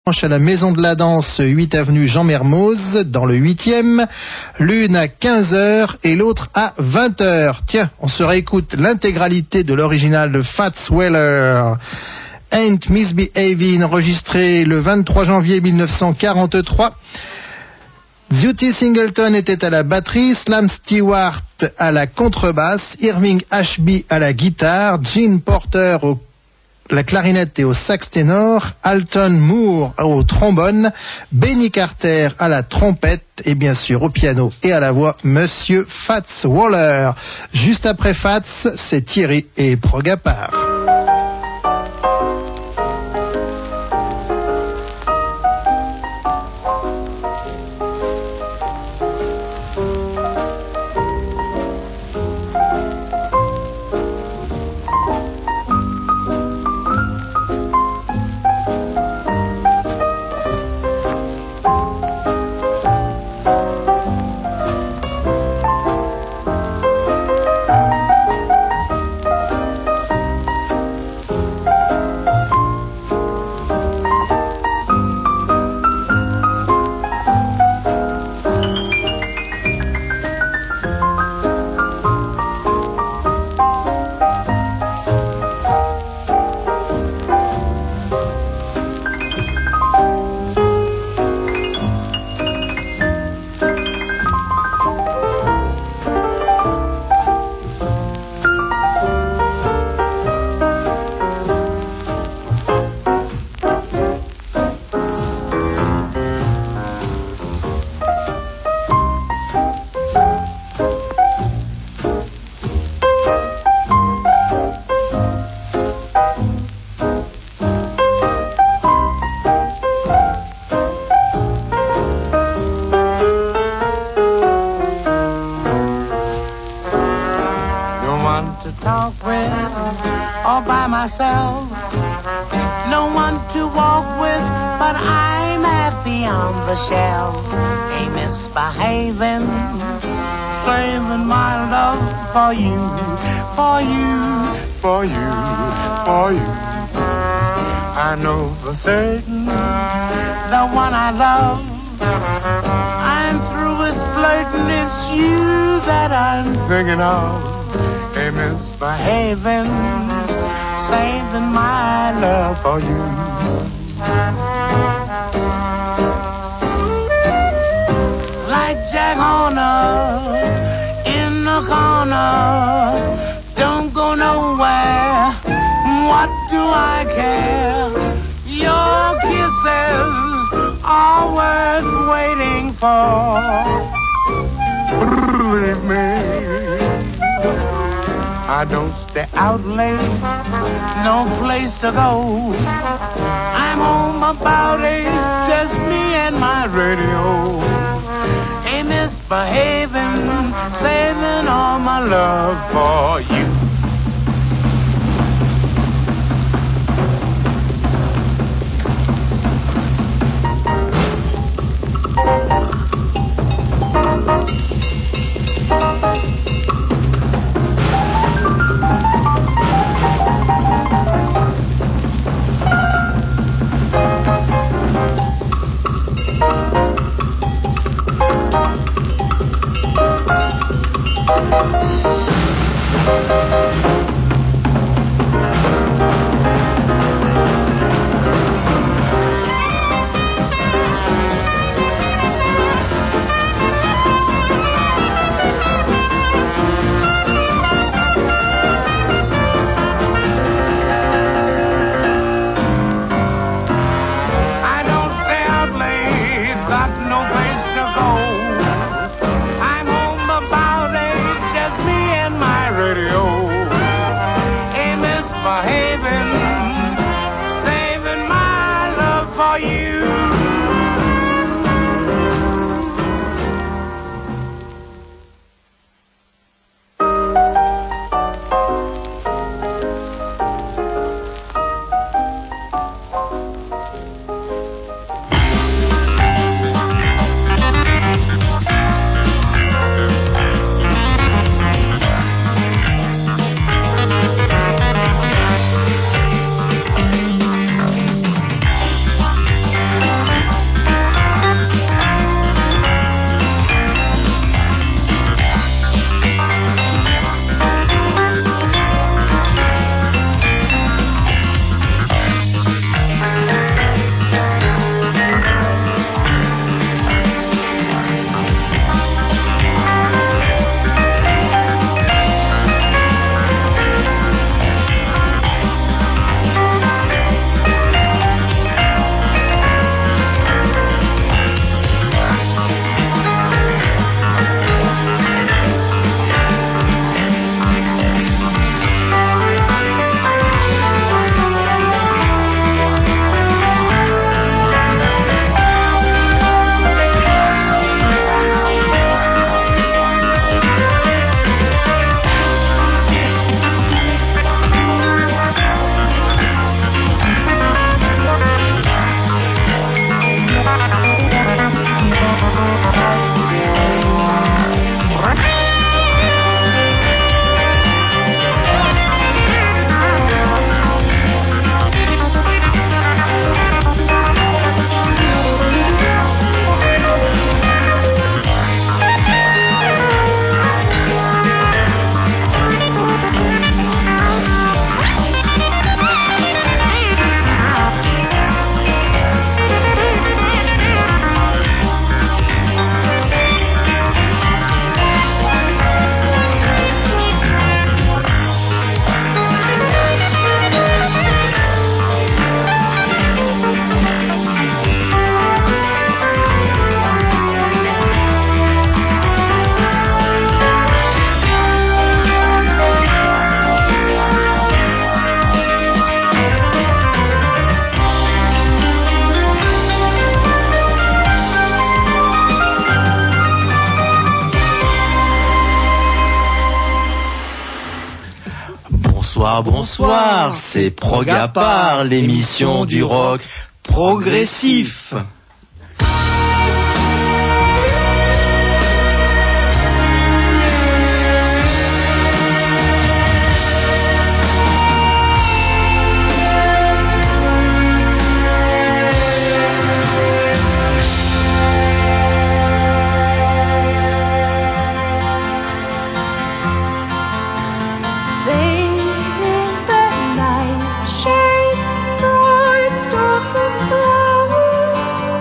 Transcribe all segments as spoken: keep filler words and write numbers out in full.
à la Maison de la Danse, huit avenue Jean Mermoz, dans le huitième, l'une à quinze heures et l'autre à vingt heures. Tiens, on se réécoute l'intégralité de l'original de Fats Waller. Ain't Misbehavin', enregistré le vingt-trois janvier mille neuf cent quarante-trois. Duty Singleton était à la batterie, Slam Stewart à la contrebasse, Irving Ashby à la guitare, Gene Porter au la clarinette et au sax ténor, Alton Moore au trombone, Benny Carter à la trompette et bien sûr au piano et à la voix, Monsieur Fats Waller. Juste après Fats, c'est Thierry et Progapar. To go. I'm home about eight, just me and my radio. Hey, misbehaving, saving all my love for you. Thank you. bonsoir, bonsoir, c'est Prog à part, l'émission du rock progressif. Bright, stoffen Frauen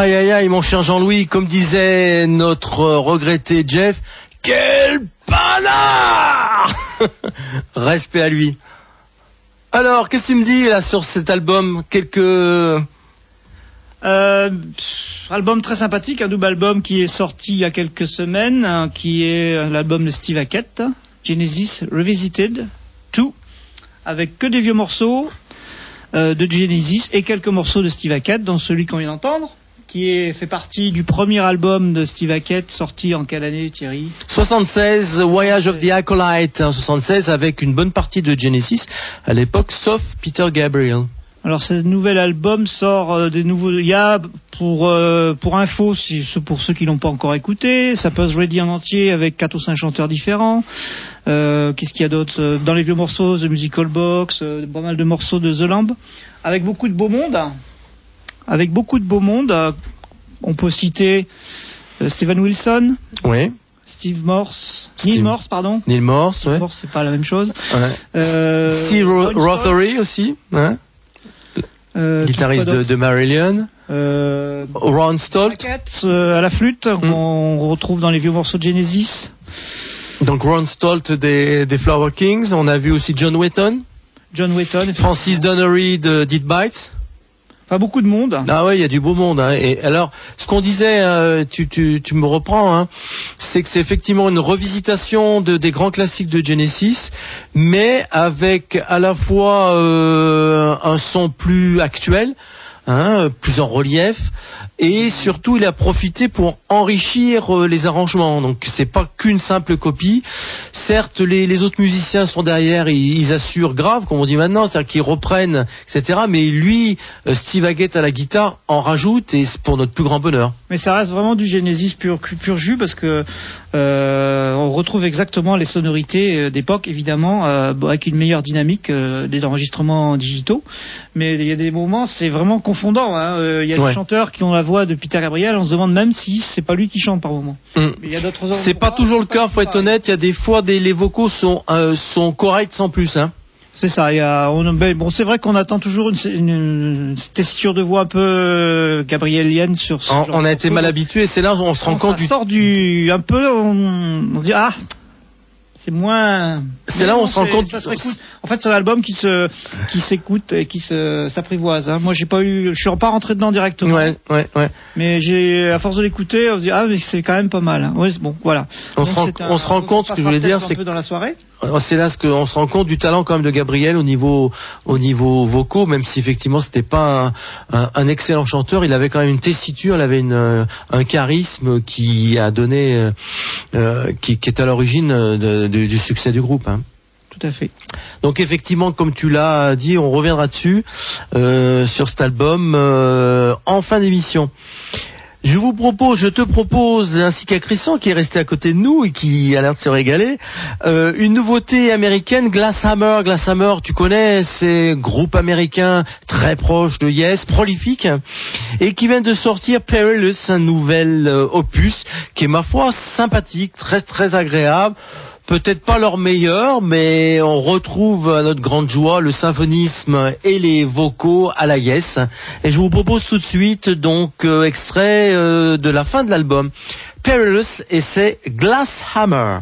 Aïe aïe aïe, mon cher Jean-Louis, comme disait notre regretté Jeff, quel panard. Respect à lui. Alors, qu'est-ce que tu me dis là sur cet album? Quelques... Euh, album très sympathique, un double album qui est sorti il y a quelques semaines, hein, qui est l'album de Steve Hackett, Genesis Revisited deux, avec que des vieux morceaux euh, de Genesis et quelques morceaux de Steve Hackett, dont celui qu'on vient d'entendre, qui est, fait partie du premier album de Steve Hackett, sorti en quelle année, Thierry? soixante-seize, Voyage of the Acolyte, en soixante-seize, avec une bonne partie de Genesis, à l'époque, sauf Peter Gabriel. Alors, ce nouvel album sort euh, des nouveaux... Il y a, pour, euh, pour info, si, pour ceux qui l'ont pas encore écouté, ça peut se ready en entier avec quatre ou cinq chanteurs différents. Euh, qu'est-ce qu'il y a d'autre? Dans les vieux morceaux, The Musical Box, euh, pas mal de morceaux de The Lamb, avec beaucoup de beau monde. Avec beaucoup de beau monde. Euh, on peut citer euh, Steven Wilson. Oui. Steve Morse. Steve... Neil Morse, pardon. Neil Morse, Steve ouais. Morse, c'est pas la même chose. Ouais. Euh, Steve Ro- Rothery aussi, hein. Euh, guitariste de, de Marillion. Euh, Ron Stolt. Euh, à la flûte, mm. on retrouve dans les vieux morceaux de Genesis. Donc Ron Stolt des, des Flower Kings. On a vu aussi John Wetton. John Wetton. Francis Donnery de Dead Bites. Pas beaucoup de monde. Ah ouais, il y a du beau monde. Hein. Et alors, ce qu'on disait, euh, tu, tu, tu me reprends, hein, c'est que c'est effectivement une revisitation de, des grands classiques de Genesis, mais avec à la fois euh, un son plus actuel, hein, plus en relief, et surtout il a profité pour enrichir euh, les arrangements. Donc c'est pas qu'une simple copie. Certes, les, les autres musiciens sont derrière, ils, ils assurent grave, comme on dit maintenant, c'est-à-dire qu'ils reprennent, et cetera. Mais lui, euh, Steve Hackett à la guitare en rajoute, et c'est pour notre plus grand bonheur. Mais ça reste vraiment du Genesis pur, pur jus, parce que euh, on retrouve exactement les sonorités d'époque, évidemment, euh, avec une meilleure dynamique euh, des enregistrements digitaux. Mais il y a des moments, c'est vraiment confondant. Hein. Euh, il y a ouais. des chanteurs qui ont la voix de Peter Gabriel, on se demande même si c'est pas lui qui chante par moment. Mm. Mais il y a d'autres c'est pas toujours le cas, faut être honnête. Il y a des fois des les vocaux sont euh, sont corrects sans plus, hein. C'est ça. Il y a, on, bon, c'est vrai qu'on attend toujours une, une, une tessiture de voix un peu euh, gabrielienne sur ce on, genre on a été mal habitué. C'est là où on se rend compte ça du... sort du un peu. On, on se dit ah. C'est moins. C'est là où on se rend compte. Ça se réécoute. En fait, c'est un album qui se, qui s'écoute et qui se, s'apprivoise. Hein. Moi, j'ai pas eu, je suis pas rentré dedans directement. Ouais, ouais, ouais. Mais j'ai, à force de l'écouter, on se dit ah, mais c'est quand même pas mal. Hein. Ouais, bon, voilà. On Donc, se rend, un, on se rend compte. Ce que je voulais dire, c'est un peu dans la soirée. C'est là ce que on se rend compte du talent quand même de Gabriel au niveau, au niveau vocaux, même si effectivement c'était pas un, un, un excellent chanteur, il avait quand même une tessiture, il avait une, un charisme qui a donné, euh, qui, qui est à l'origine de, de, du succès du groupe. Hein. Tout à fait. Donc effectivement, comme tu l'as dit, on reviendra dessus euh, sur cet album euh, en fin d'émission. Je vous propose, je te propose, ainsi qu'à Christian qui est resté à côté de nous et qui a l'air de se régaler, euh, une nouveauté américaine, Glasshammer. Glasshammer, tu connais, c'est groupe américain très proche de Yes, prolifique, et qui vient de sortir Perilous, un nouvel euh, opus qui est ma foi sympathique, très très agréable. Peut-être pas leur meilleur, mais on retrouve à notre grande joie le symphonisme et les vocaux à la Yes. Et je vous propose tout de suite donc euh, extrait euh, de la fin de l'album Perilous, et c'est Glasshammer.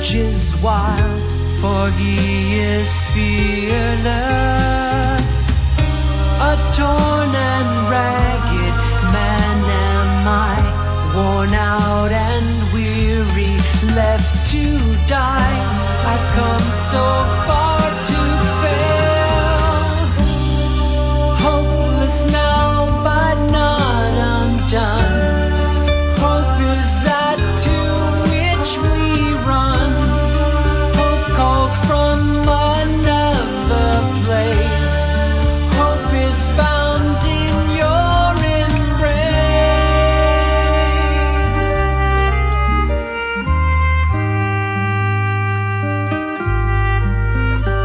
which is wild, for he is fearless. A torn and ragged man am I, worn out and weary, left to die. I've come so far to fail, hopeless now but not undone. Hope is that to which we run. Hope calls from another place. Hope is found in your embrace.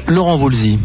Laurent Voulzy.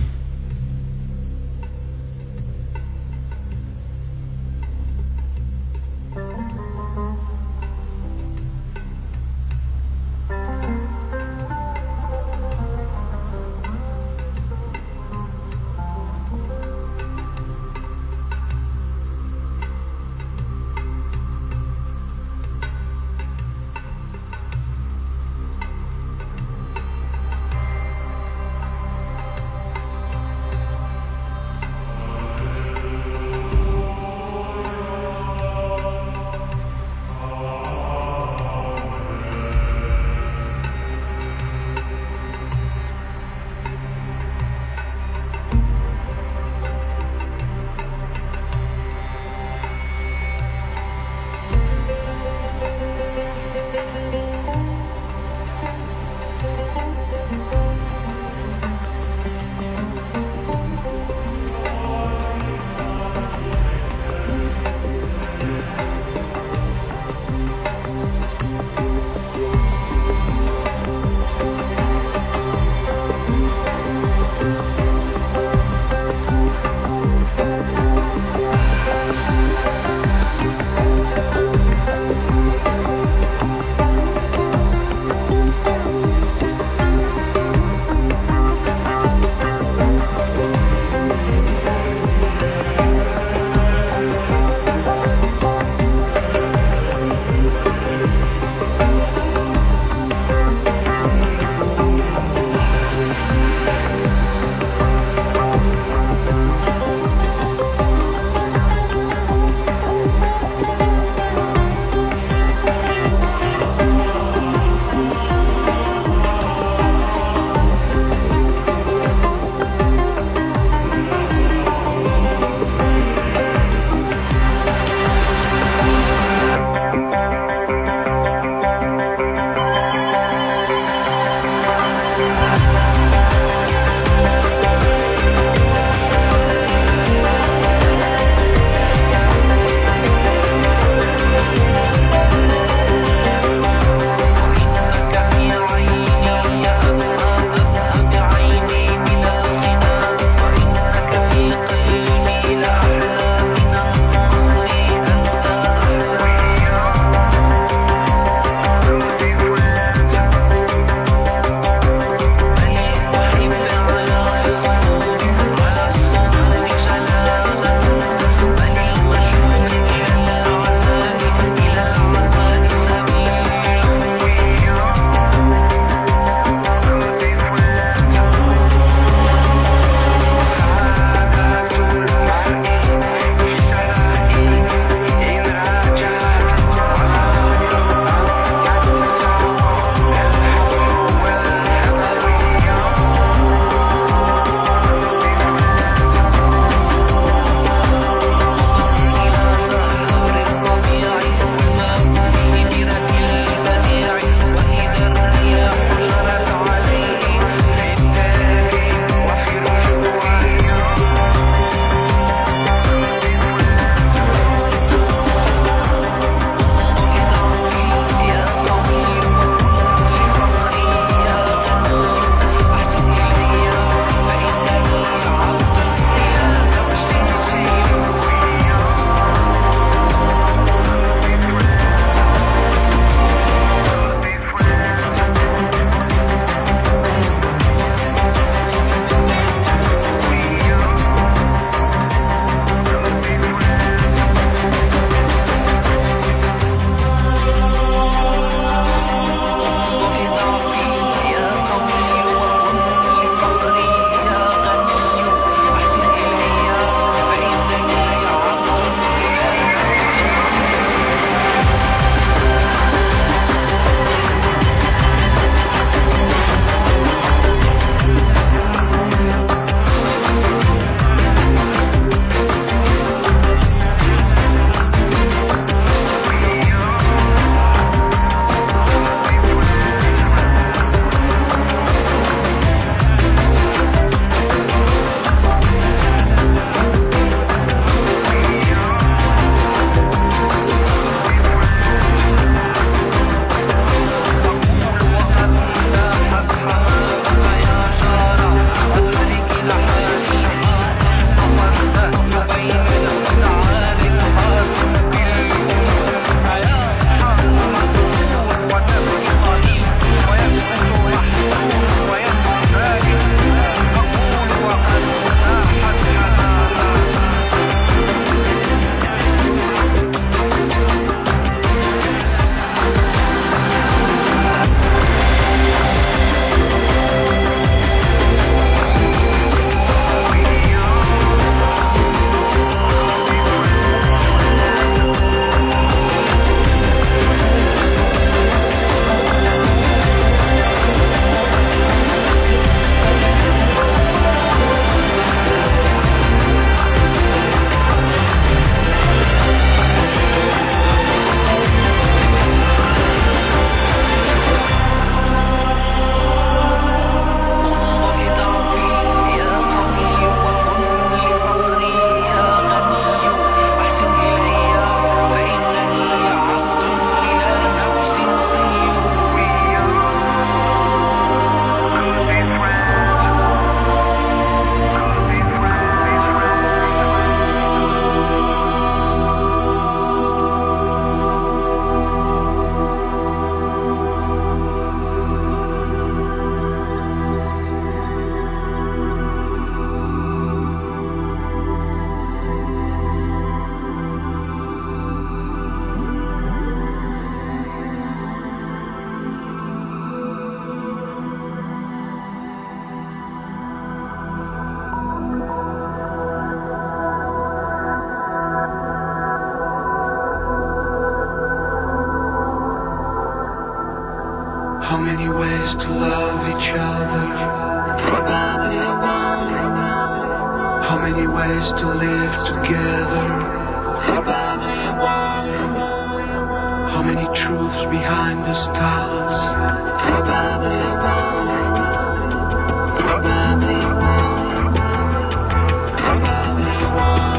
many ways to love each other? Probably one. How many ways to live together? Probably one. How many truths behind the stars? Probably one. Probably one. Probably one.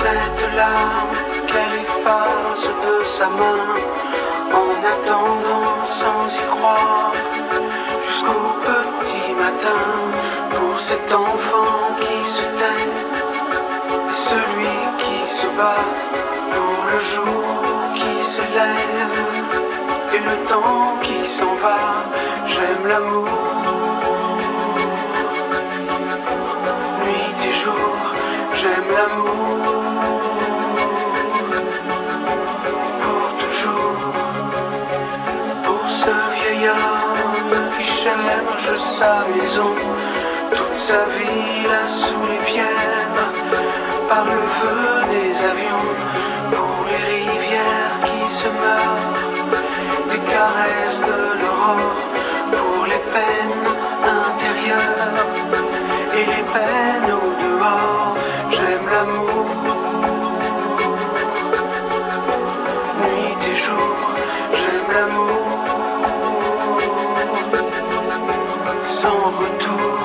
cette larme qu'elle efface de sa main, en attendant sans y croire, jusqu'au petit matin, pour cet enfant qui se tait, et celui qui se bat, pour le jour qui se lève, et le temps qui s'en va. J'aime l'amour, nuit et jour, j'aime l'amour, pour toujours, pour ce vieil homme qui cherche sa maison, toute sa vie là sous les pierres, par le feu des avions, pour les rivières qui se meurent, les caresses de l'aurore, pour les peines intérieures et les peines au dehors. J'aime l'amour, nuit et jour, j'aime l'amour, sans retour.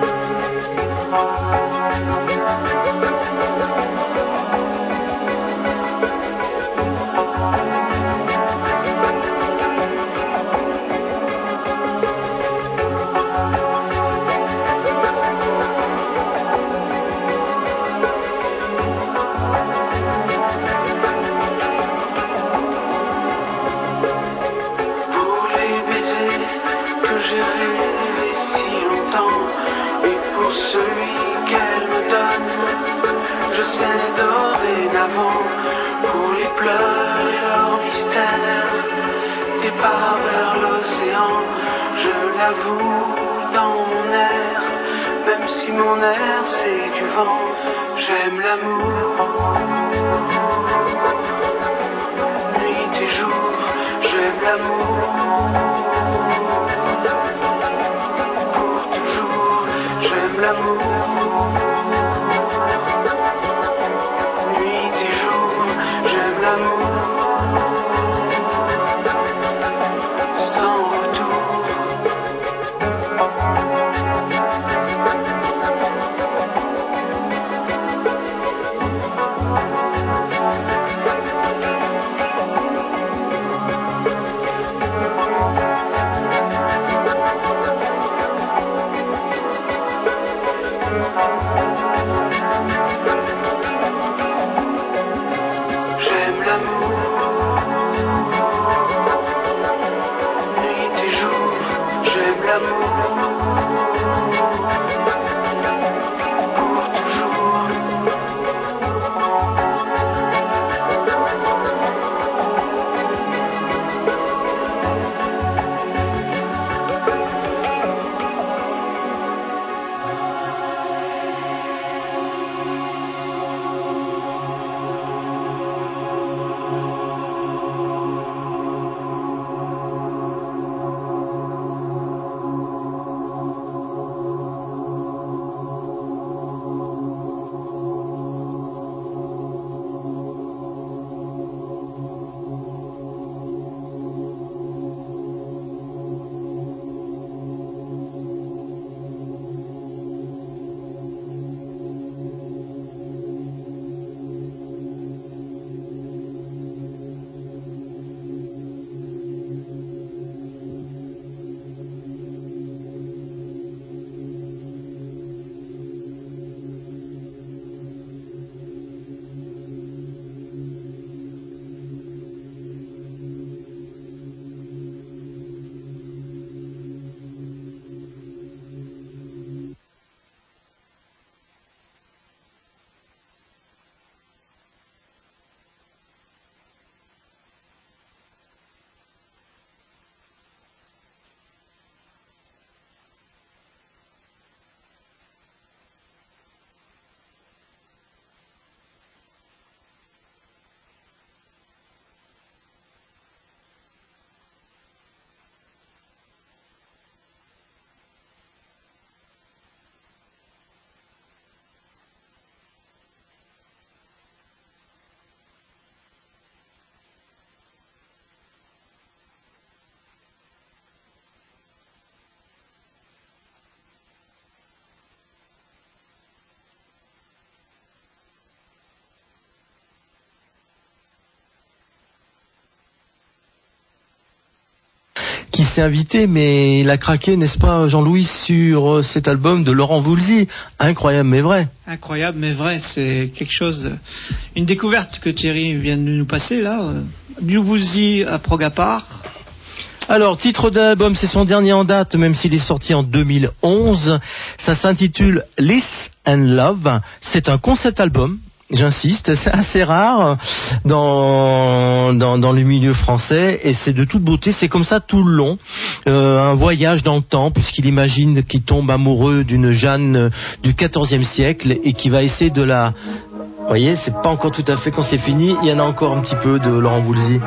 J'ai rêvé si longtemps, et pour celui qu'elle me donne, je sais dorénavant, pour les pleurs et leurs mystères, départ vers l'océan, je l'avoue dans mon air, même si mon air c'est du vent, j'aime l'amour, nuit et jour, j'aime l'amour, j'aime l'amour, nuit et jour, j'aime l'amour, sans retour. s'est invité, mais il a craqué, n'est-ce pas, Jean-Louis, sur euh, cet album de Laurent Voulzy. Incroyable, mais vrai. Incroyable, mais vrai. C'est quelque chose, une découverte que Thierry vient de nous passer là. Du Voulzy à prog à part. Alors, titre de l'album, c'est son dernier en date, même s'il est sorti en deux mille onze. Ça s'intitule Live and Love. C'est un concept album. J'insiste, c'est assez rare dans, dans dans le milieu français et c'est de toute beauté. C'est comme ça tout le long, euh, un voyage dans le temps puisqu'il imagine qu'il tombe amoureux d'une Jeanne du quatorzième siècle et qui va essayer de la. Vous voyez, c'est pas encore tout à fait quand c'est fini. Il y en a encore un petit peu de Laurent Voulzy.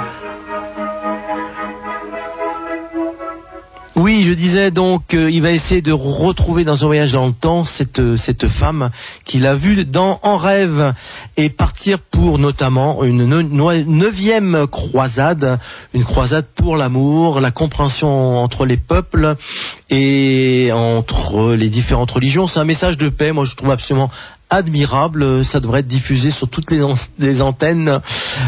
Oui, je disais donc, euh, il va essayer de retrouver dans un voyage dans le temps cette cette femme qu'il a vue dans en rêve et partir pour notamment une neuvième croisade, une croisade pour l'amour, la compréhension entre les peuples et entre les différentes religions. C'est un message de paix, moi je trouve absolument admirable. Ça devrait être diffusé sur toutes les, les antennes.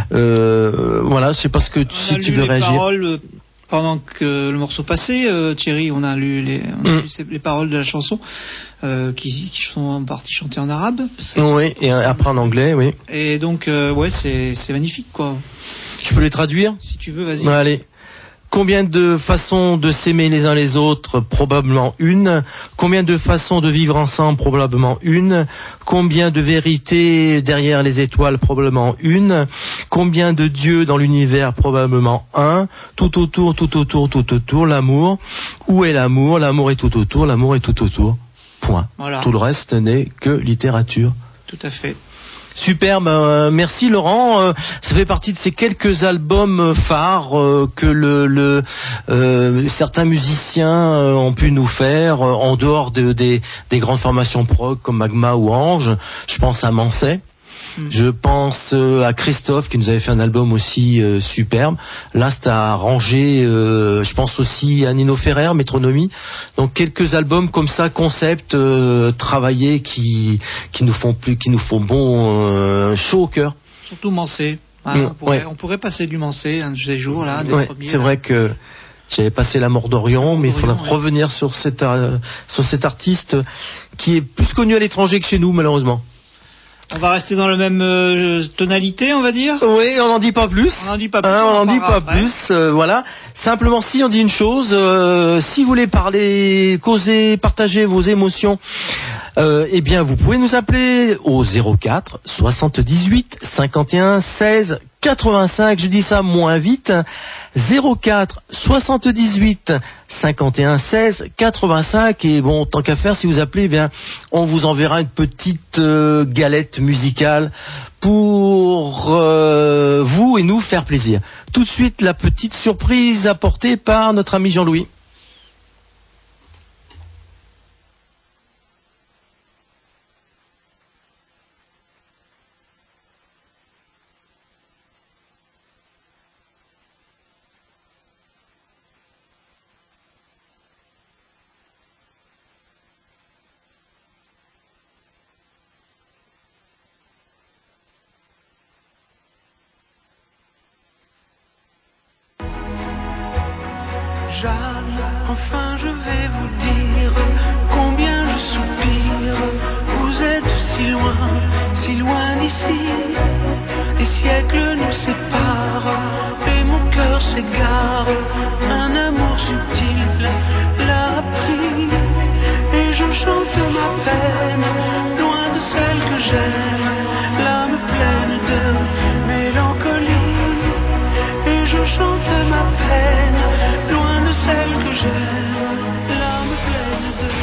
Euh, voilà, je sais pas ce que tu, si tu veux réagir. Paroles. Pendant que le morceau passait, euh, Thierry, on a lu les, on a mm. lu les paroles de la chanson euh, qui, qui sont en partie chantées en arabe. Oui, et après en anglais, oui. Et donc, euh, ouais, c'est, c'est magnifique, quoi. Tu peux les traduire ? Si tu veux, vas-y. Allez. Combien de façons de s'aimer les uns les autres ? Probablement une. Combien de façons de vivre ensemble ? Probablement une. Combien de vérités derrière les étoiles ? Probablement une. Combien de dieux dans l'univers ? Probablement un. Tout autour, tout autour, tout autour, l'amour. Où est l'amour ? L'amour est tout autour, l'amour est tout autour. Point. Voilà. Tout le reste n'est que littérature. Tout à fait. Superbe, euh, merci Laurent. Euh, ça fait partie de ces quelques albums phares euh, que le, le euh, certains musiciens euh, ont pu nous faire euh, en dehors de, des, des grandes formations prog comme Magma ou Ange. Je pense à Manset. Mm. Je pense euh, à Christophe qui nous avait fait un album aussi euh, superbe. Là, c'est à ranger. Euh, je pense aussi à Nino Ferrer, Métronomie. Donc quelques albums comme ça, concept, euh, travaillés, qui qui nous font plus, qui nous font bon euh, chaud au cœur. Surtout Manset. Hein, mm, on, pourrait, ouais. on pourrait passer du Manset un de ces jours là. Des ouais, premiers, c'est là. vrai que j'avais passé La Mort d'Orion, mais il faudra ouais. revenir sur cet euh, sur cet artiste qui est plus connu à l'étranger que chez nous, malheureusement. On va rester dans la même euh, tonalité, on va dire. Oui, on n'en dit pas plus. On n'en dit pas plus. Hein, on n'en dit pas après. plus. Euh, voilà. Simplement, si on dit une chose, euh, si vous voulez parler, causer, partager vos émotions, euh, eh bien, vous pouvez nous appeler au zéro quatre soixante-dix-huit cinquante et un seize quatre-vingt-cinq. Je dis ça moins vite. zéro quatre soixante-dix-huit cinquante et un seize quatre-vingt-cinq. Et bon, tant qu'à faire, si vous appelez, eh bien, on vous enverra une petite euh, galette musicale pour euh, vous et nous faire plaisir. Tout de suite, la petite surprise apportée par notre ami Jean-Louis. Jeanne, enfin je vais vous dire combien je soupire. Vous êtes si loin, si loin d'ici. Des siècles nous séparent et mon cœur s'égare. Un amour subtil l'a pris et je chante ma peine, loin de celle que j'aime, l'âme pleine de mélancolie. Et je chante ma peine, loin de celle que j'aime, l'âme pleine de...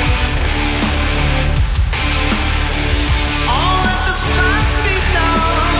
Oh, let the sun be down.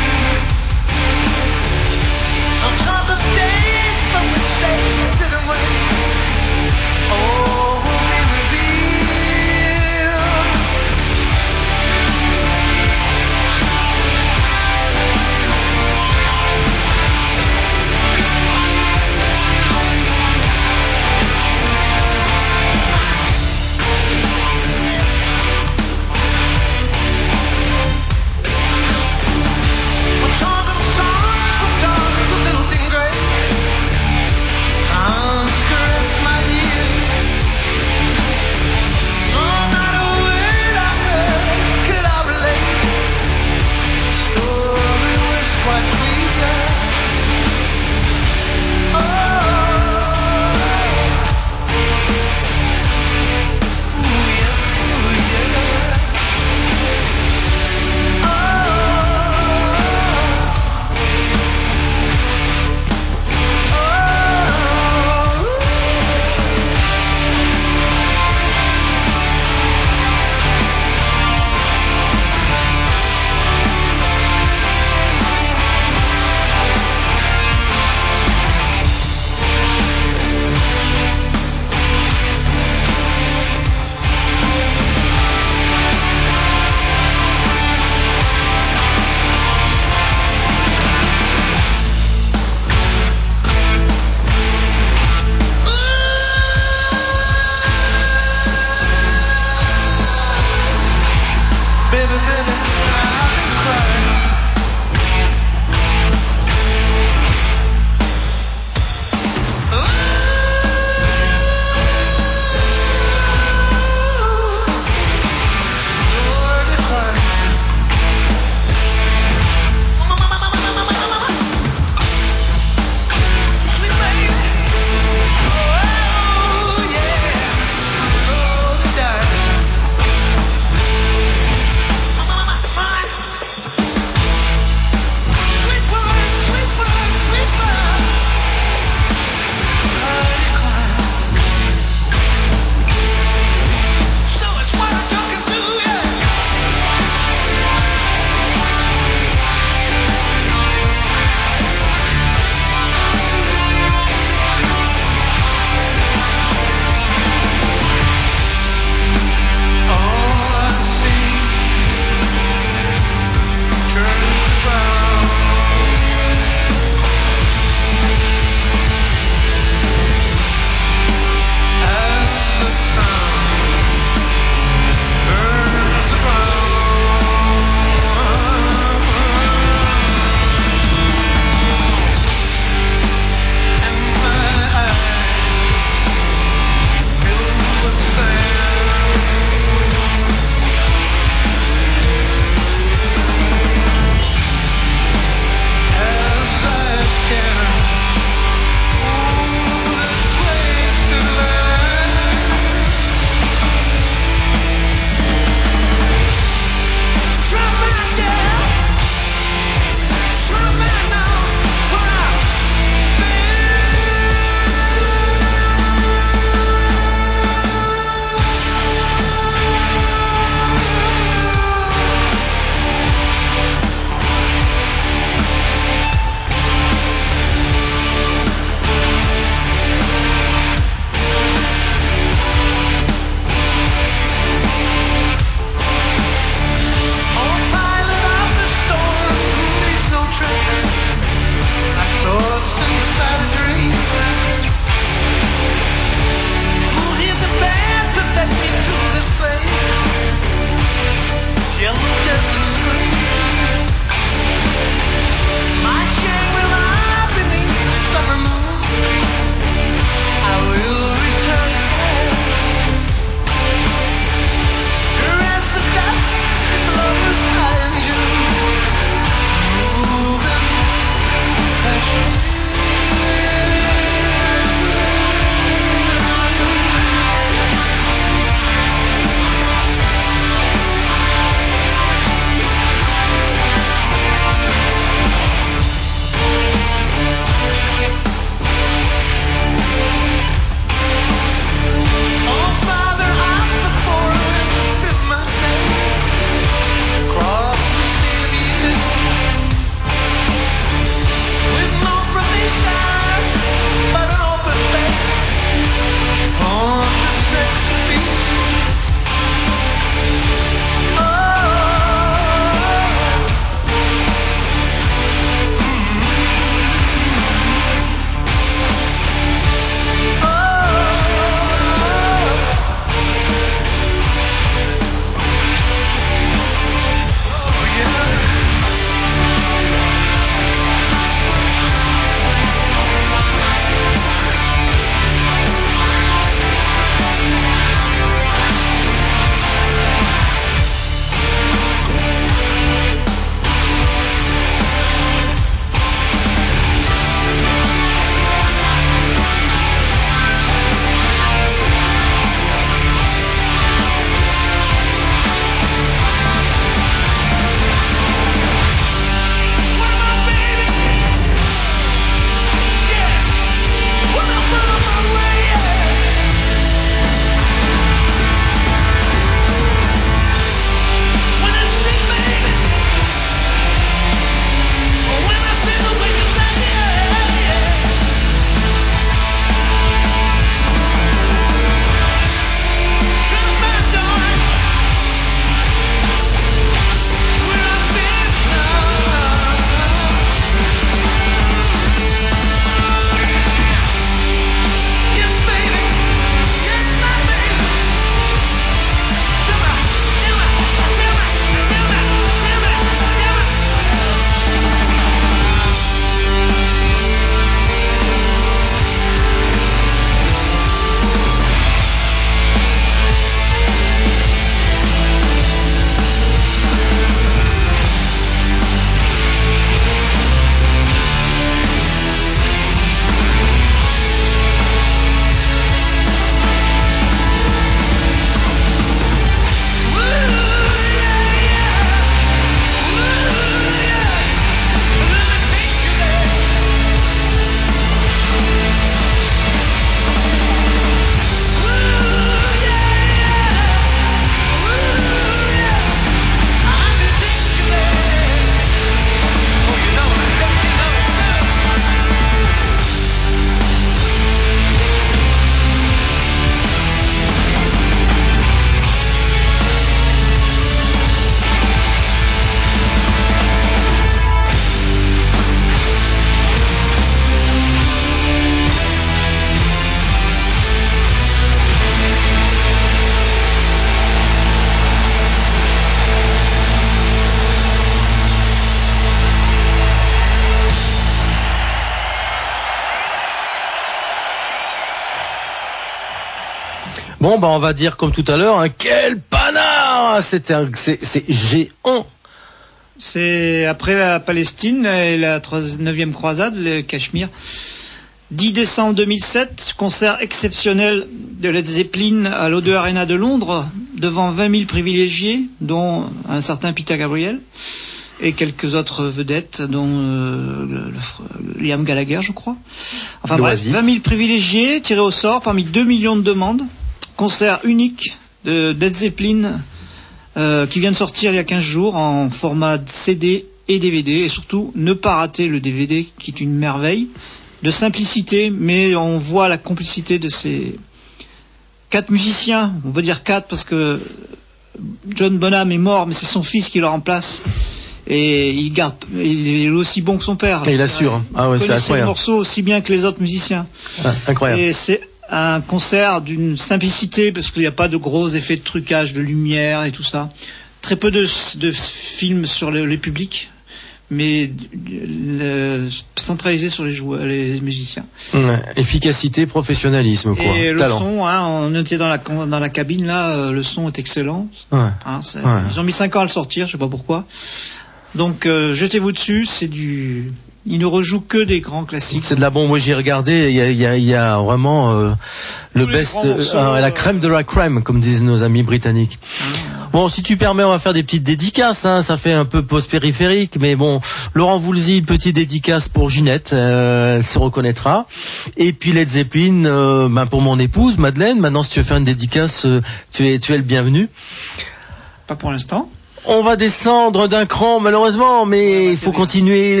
Bon, bah on va dire comme tout à l'heure, hein, quel panard. C'est un, c'est, c'est géant. C'est après la Palestine et la neuvième croisade, le Cachemire. dix décembre deux mille sept, concert exceptionnel de Led Zeppelin à l'O deux Arena de Londres, devant vingt mille privilégiés, dont un certain Peter Gabriel, et quelques autres vedettes, dont euh, le, le, Liam Gallagher, je crois. Enfin bref, vingt mille privilégiés tirés au sort parmi deux millions de demandes. Concert unique de Led Zeppelin, euh, qui vient de sortir il y a quinze jours en format C D et D V D, et surtout ne pas rater le D V D, qui est une merveille de simplicité, mais on voit la complicité de ces quatre musiciens. On peut dire quatre parce que John Bonham est mort, mais c'est son fils qui le remplace, et il garde, il est aussi bon que son père. Et il assure. Ouais, ah ouais, il c'est connaissait le incroyable. morceau aussi bien que les autres musiciens. Ah, incroyable. Et c'est un concert d'une simplicité, parce qu'il n'y a pas de gros effets de trucage, de lumière et tout ça. Très peu de, de films sur le, les publics, mais le, centralisé sur les joueurs, les musiciens. Ouais, efficacité, professionnalisme, quoi. Et le Talent. son, hein, on était dans la dans la cabine là, euh, le son est excellent. Ouais. Hein, c'est, Ouais. Ils ont mis cinq ans à le sortir, je sais pas pourquoi. Donc euh, jetez-vous dessus, c'est du. Il ne rejoue que des grands classiques. C'est de la bombe. Moi, j'ai regardé. Il y a, il y a, il y a vraiment euh, le Tous les best, grands morceaux, euh, la euh, crème de la crème, comme disent nos amis britanniques. Ah. Bon, si tu permets, on va faire des petites dédicaces. Hein, ça fait un peu post-périphérique, mais bon, Laurent Voulzy, petite dédicace pour Ginette, euh, elle se reconnaîtra. Et puis Led Zeppelin, euh, ben pour mon épouse Madeleine. Maintenant, si tu veux faire une dédicace, euh, tu es, tu es le bienvenu. Pas pour l'instant. On va descendre d'un cran malheureusement, mais il faut continuer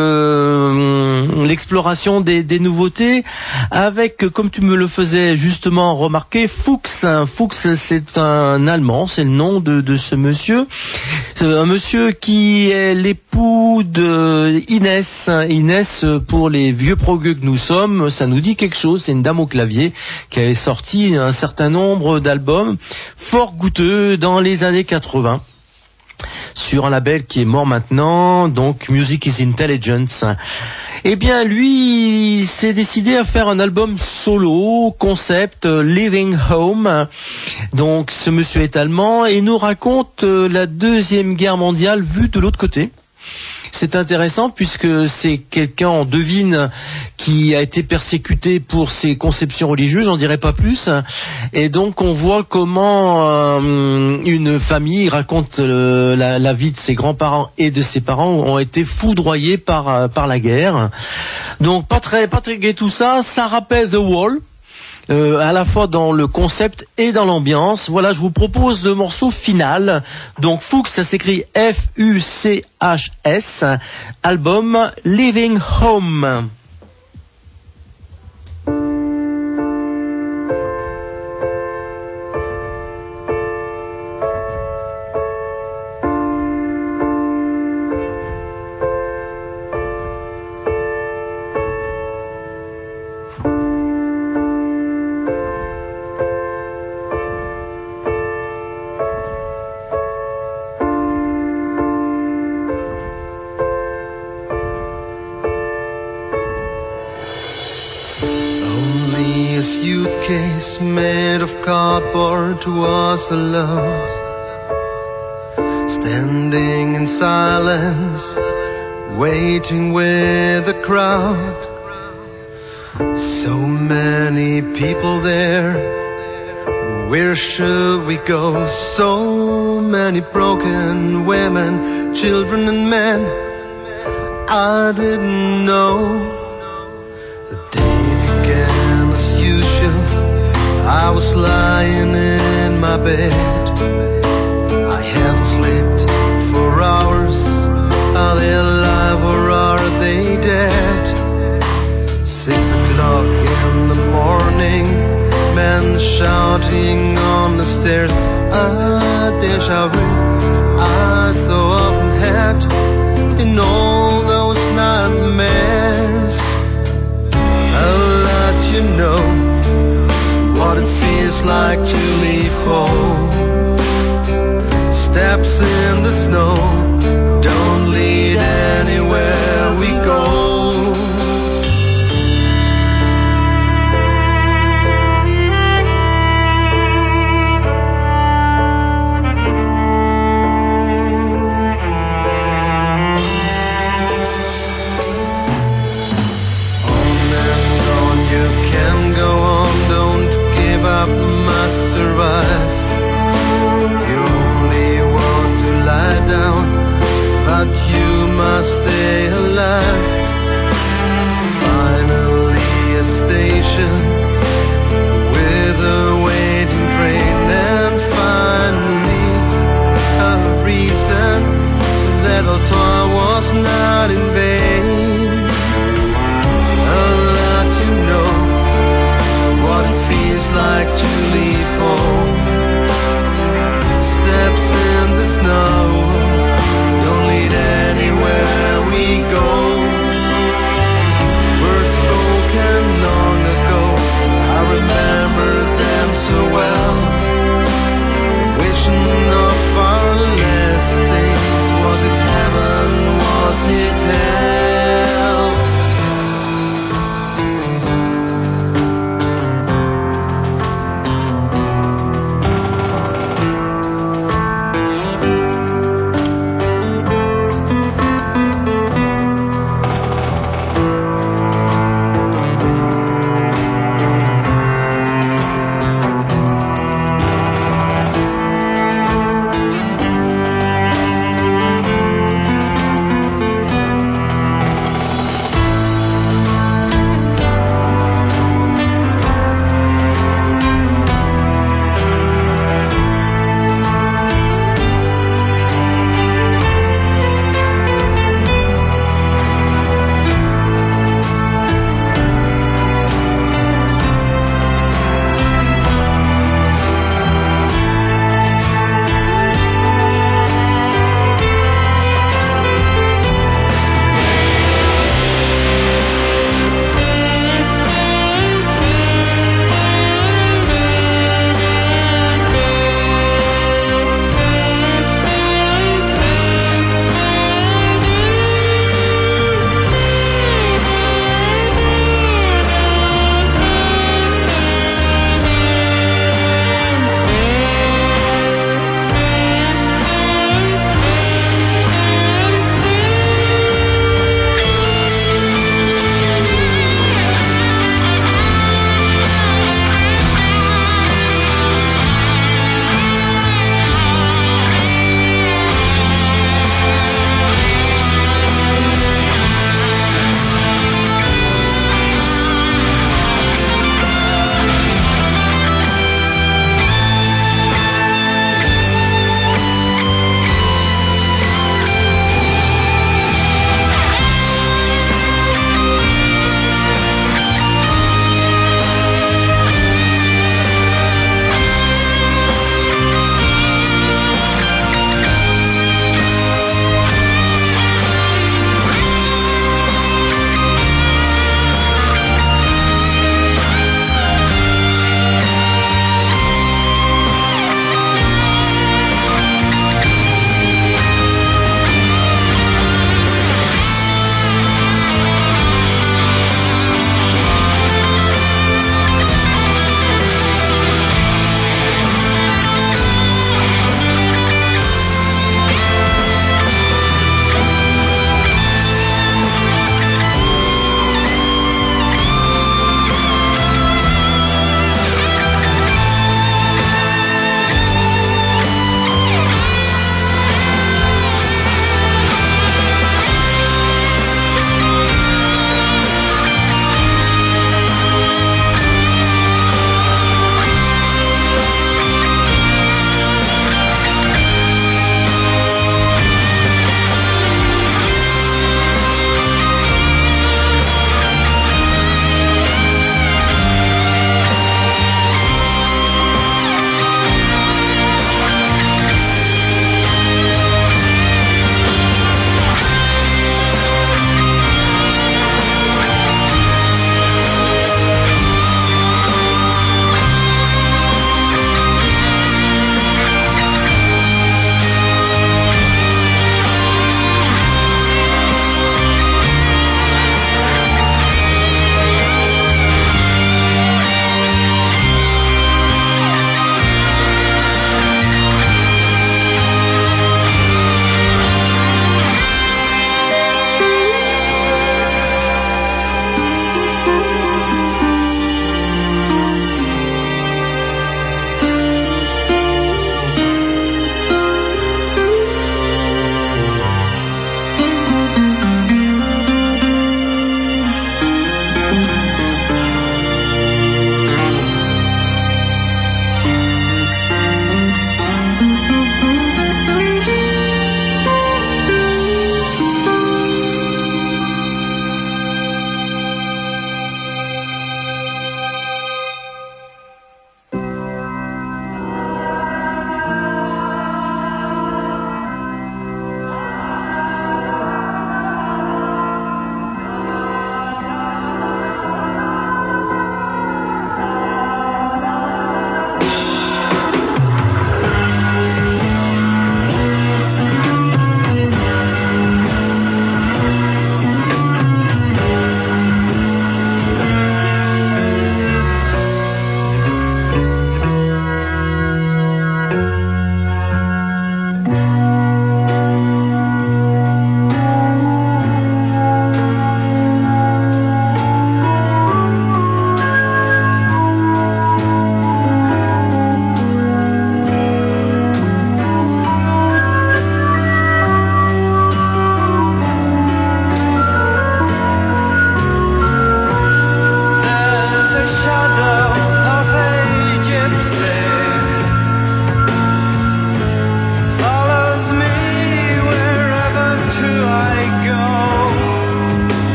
le, l'exploration des, des nouveautés avec, comme tu me le faisais justement remarquer, Fuchs. Fuchs, c'est un Allemand, c'est le nom de, de ce monsieur. C'est un monsieur qui est l'époux de Inès. Inès, pour les vieux progueux que nous sommes, ça nous dit quelque chose. C'est une dame au clavier qui avait sorti un certain nombre d'albums fort goûteux dans les années quatre-vingts. Sur un label qui est mort maintenant, donc Music is Intelligence. Eh bien, lui, il s'est décidé à faire un album solo, concept, Living Home. Donc, ce monsieur est allemand et nous raconte la Deuxième Guerre mondiale vue de l'autre côté. C'est intéressant puisque c'est quelqu'un, on devine, qui a été persécuté pour ses conceptions religieuses, j'en dirai pas plus. Et donc on voit comment euh, une famille raconte euh, la, la vie de ses grands-parents et de ses parents ont été foudroyés par, euh, par la guerre. Donc pas très, pas très gai tout ça, ça rappelle The Wall. Euh, à la fois dans le concept et dans l'ambiance. Voilà, je vous propose le morceau final. Donc Fuchs, ça s'écrit F U C H S, album Living Home. Made of cardboard was alone, standing in silence, waiting with the crowd. So many people there, where should we go? So many broken women, children and men. I didn't know. The day began as usual. I was lying in my bed. I haven't slept for hours. Are they alive or are they dead? Six o'clock in the morning, men shouting on the stairs. Ah, déjà vu, I so often had in all those nightmares. I'll let you know what it feels like to leave home. Steps in the snow don't lead anywhere we go.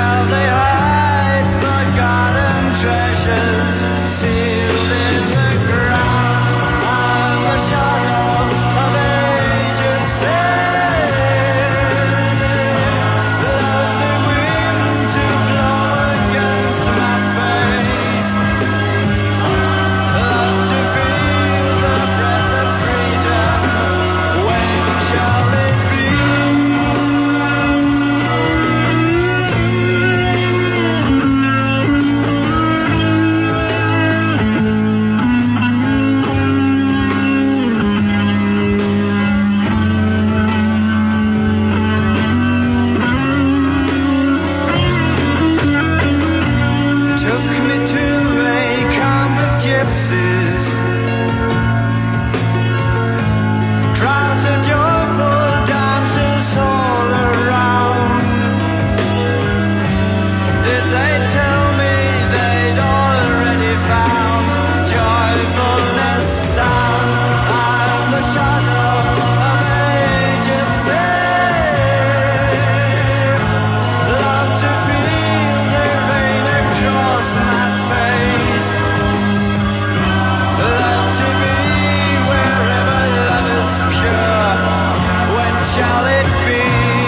shall they hide forgotten treasures sealed in the ground? I'm the shadow of ages sin. Love the wind to blow against my face. Love to feel the breath of freedom. When shall it be? Took me to a camp of gypsies, crowds of joyful dancers all around. Did they tell me they'd already found joyfulness sound? I'm the shadow of ages sin. Love to feel the rain across my face. Love to be wherever love is pure. When shall it be?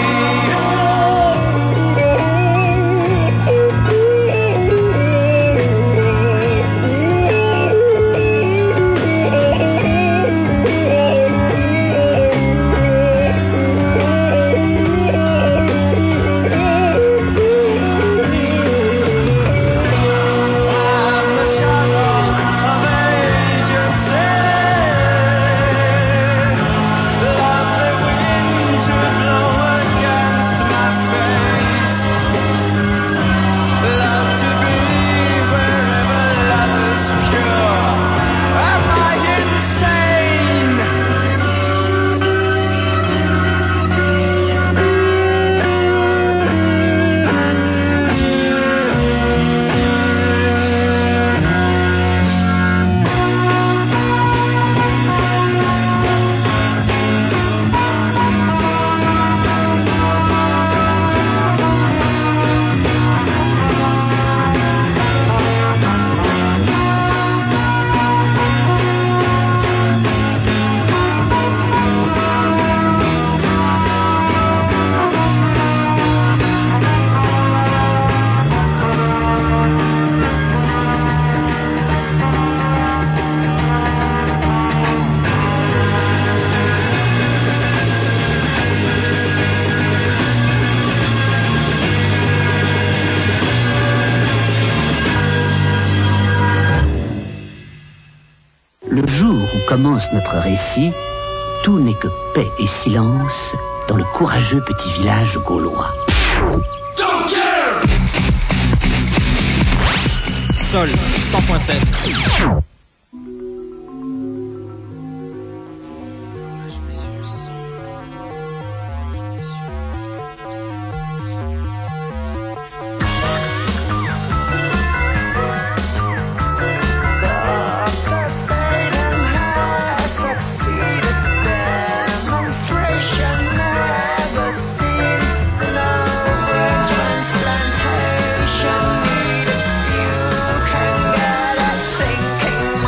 I'm the shadow of ages sin. Love the wind to blow against my face. Love to be wherever love is pure. Am I insane? Le jour où commence notre récit, tout n'est que paix et silence dans le courageux petit village gaulois. Sol cent point sept. Transplantation needed. You can get a thinking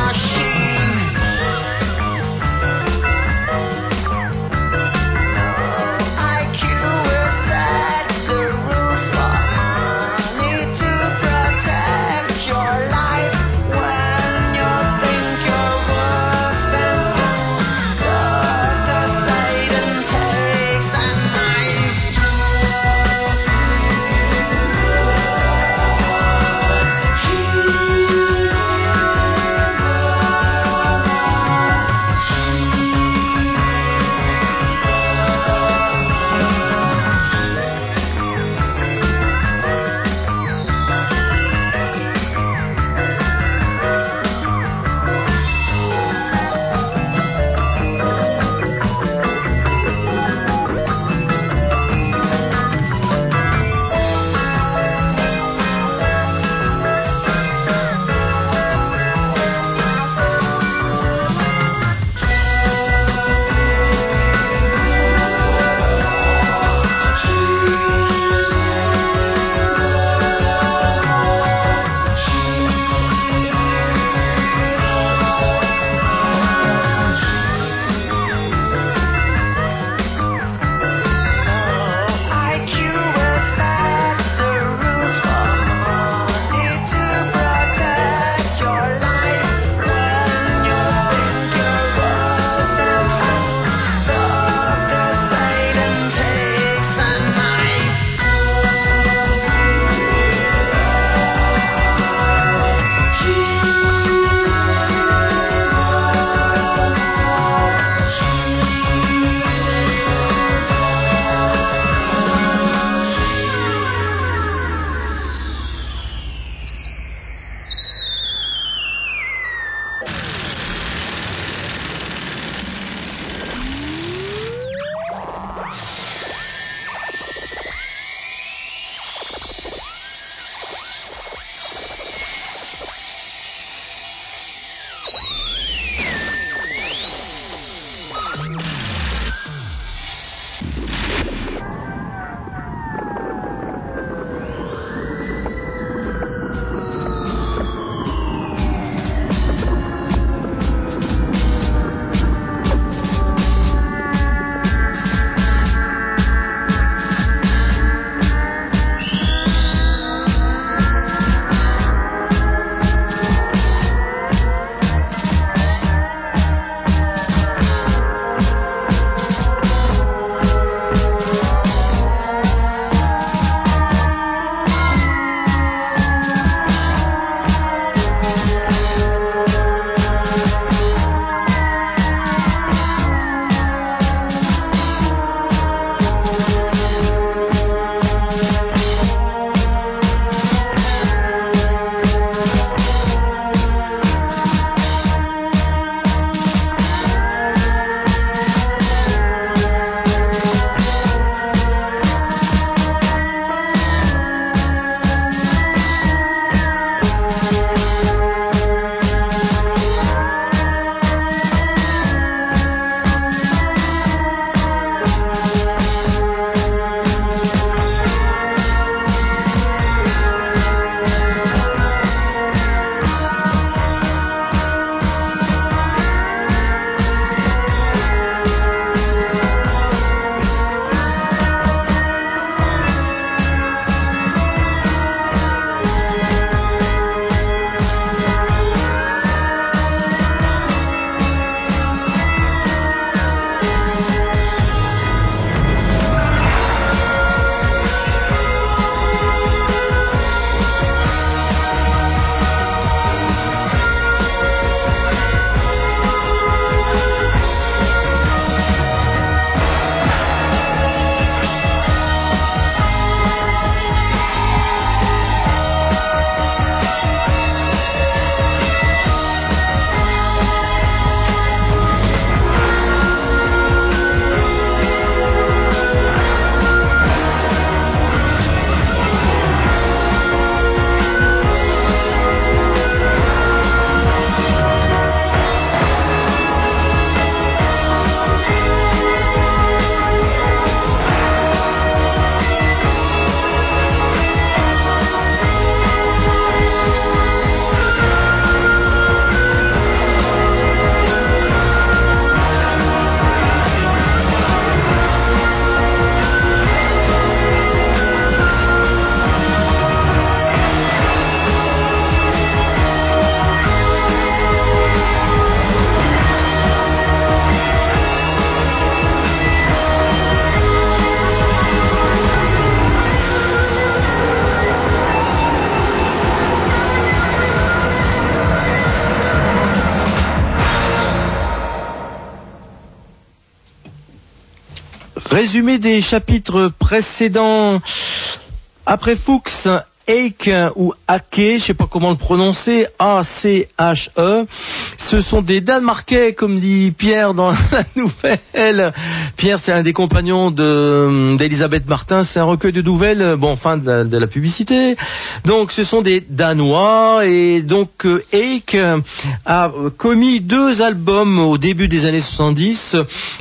Résumé des chapitres précédents. Après Fuchs, Ake ou Ake, je sais pas comment le prononcer, A C H E. Ce sont des Danemarkais, comme dit Pierre dans la nouvelle. Pierre, c'est un des compagnons de, d'Elisabeth Martin. C'est un recueil de nouvelles, bon, fin de la, de la publicité. Donc, ce sont des Danois. Et donc, euh, Ake a commis deux albums au début des années soixante-dix.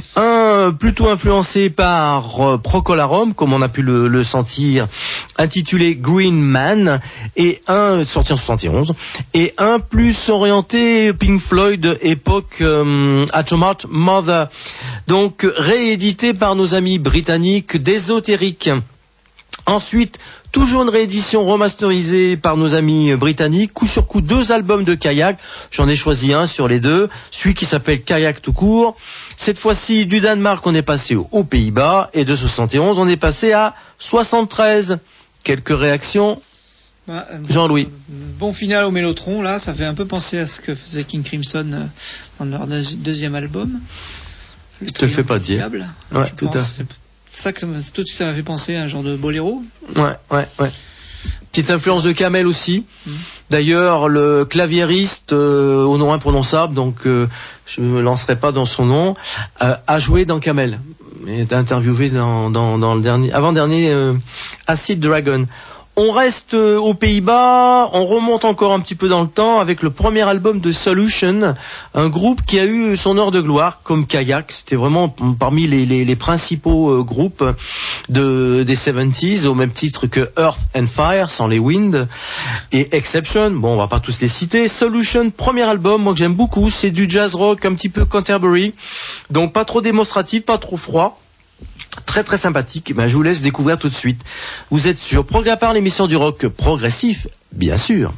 Un plutôt influencé par euh, Procol Harum, comme on a pu le, le sentir, intitulé Green Man, et un sorti en soixante et onze, et un plus orienté Pink Floyd époque euh, Atomic Mother, donc réédité par nos amis britanniques d'Ésotérique. Ensuite, toujours une réédition remasterisée par nos amis britanniques, coup sur coup deux albums de Kayak, j'en ai choisi un sur les deux, celui qui s'appelle Kayak tout court. Cette fois-ci, du Danemark, on est passé aux Pays-Bas, et de soixante et onze, on est passé à soixante-treize. Quelques réactions, bah, euh, Jean-Louis. Bon final au Mélotron, là, ça fait un peu penser à ce que faisait King Crimson euh, dans leur deux- deuxième album. Je te le fais pas dire. Diable, Ouais, je tout à pense. fait. C'est ça que ça m'a- tout de suite ça m'a fait penser à un genre de boléro. Ouais, ouais, ouais. Petite influence de Kamel aussi. Mmh. D'ailleurs, le claviériste euh, au nom imprononçable, donc euh, je ne me lancerai pas dans son nom, euh, a joué dans Kamel. Il est interviewé dans, dans, dans le dernier, avant-dernier euh, Acid Dragon. On reste euh, aux Pays-Bas, on remonte encore un petit peu dans le temps avec le premier album de Solution, un groupe qui a eu son heure de gloire comme Kayak. C'était vraiment parmi les, les, les principaux euh, groupes de, des soixante-dix, au même titre que Earth and Fire, sans les Wind, et Exception. Bon, on va pas tous les citer. Solution, premier album, moi que j'aime beaucoup, c'est du jazz rock un petit peu Canterbury, donc pas trop démonstratif, pas trop froid. Très très sympathique, ben, je vous laisse découvrir tout de suite. Vous êtes sur Prograpar, l'émission du rock progressif, bien sûr.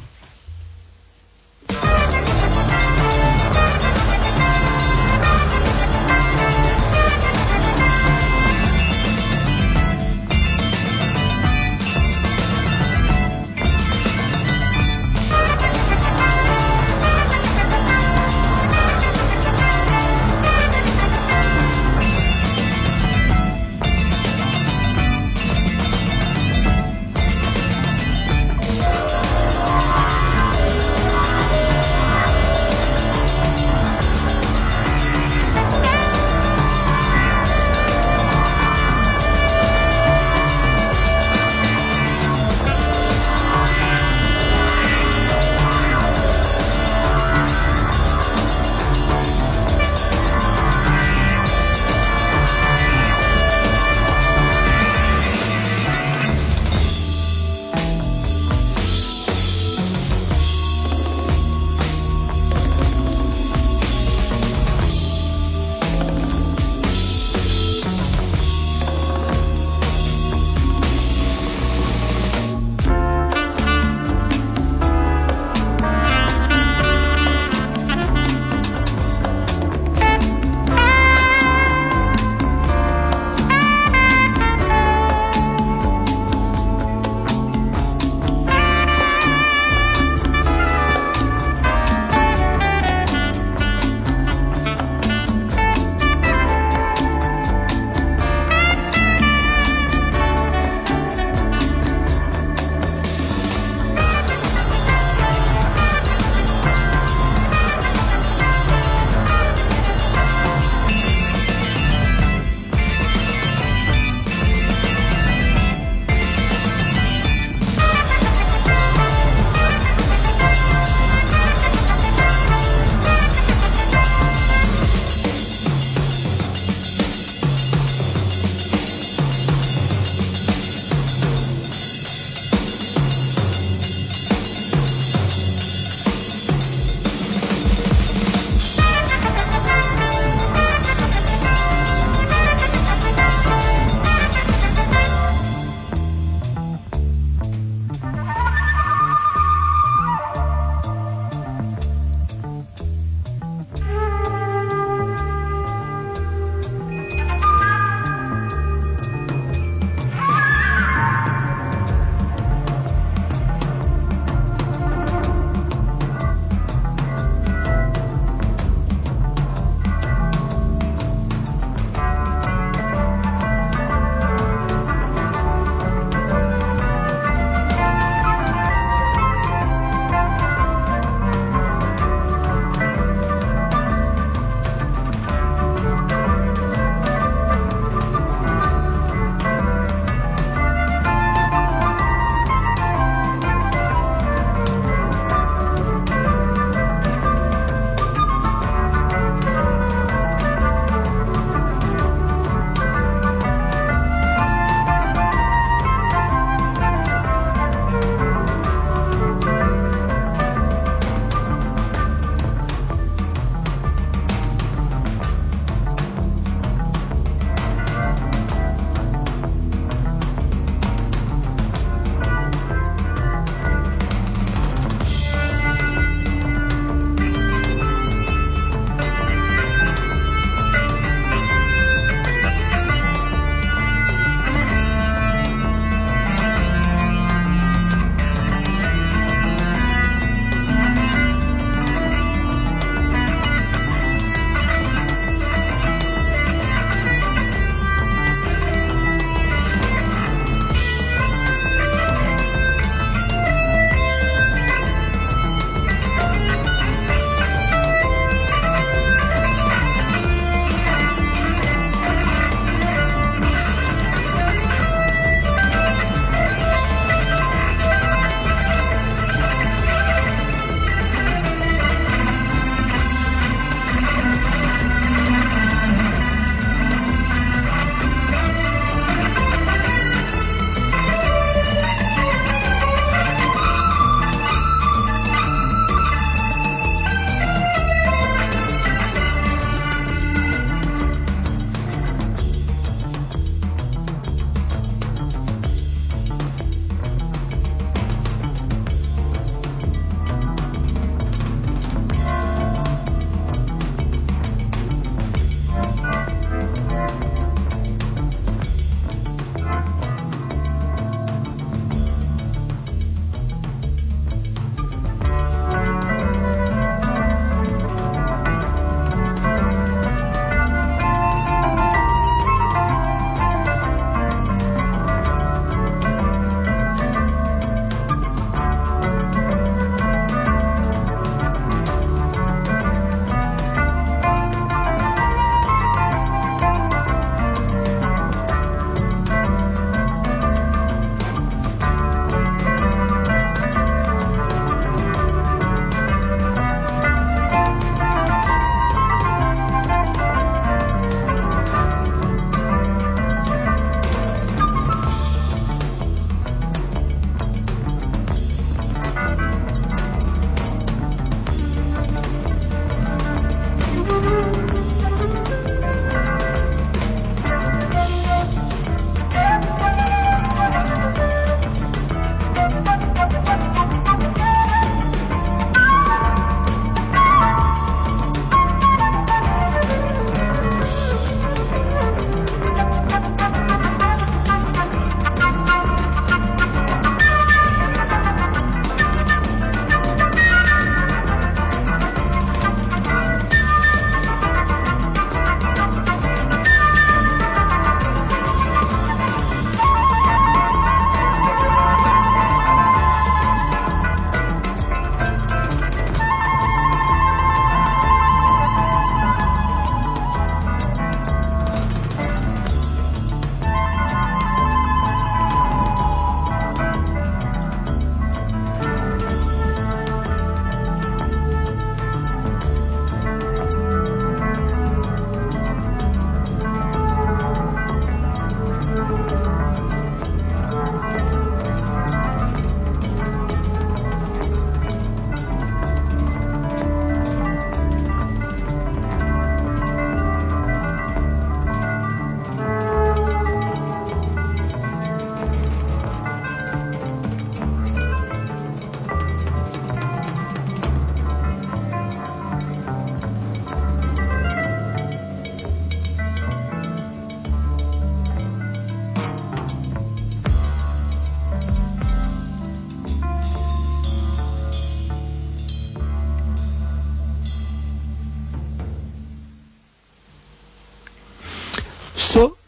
Thank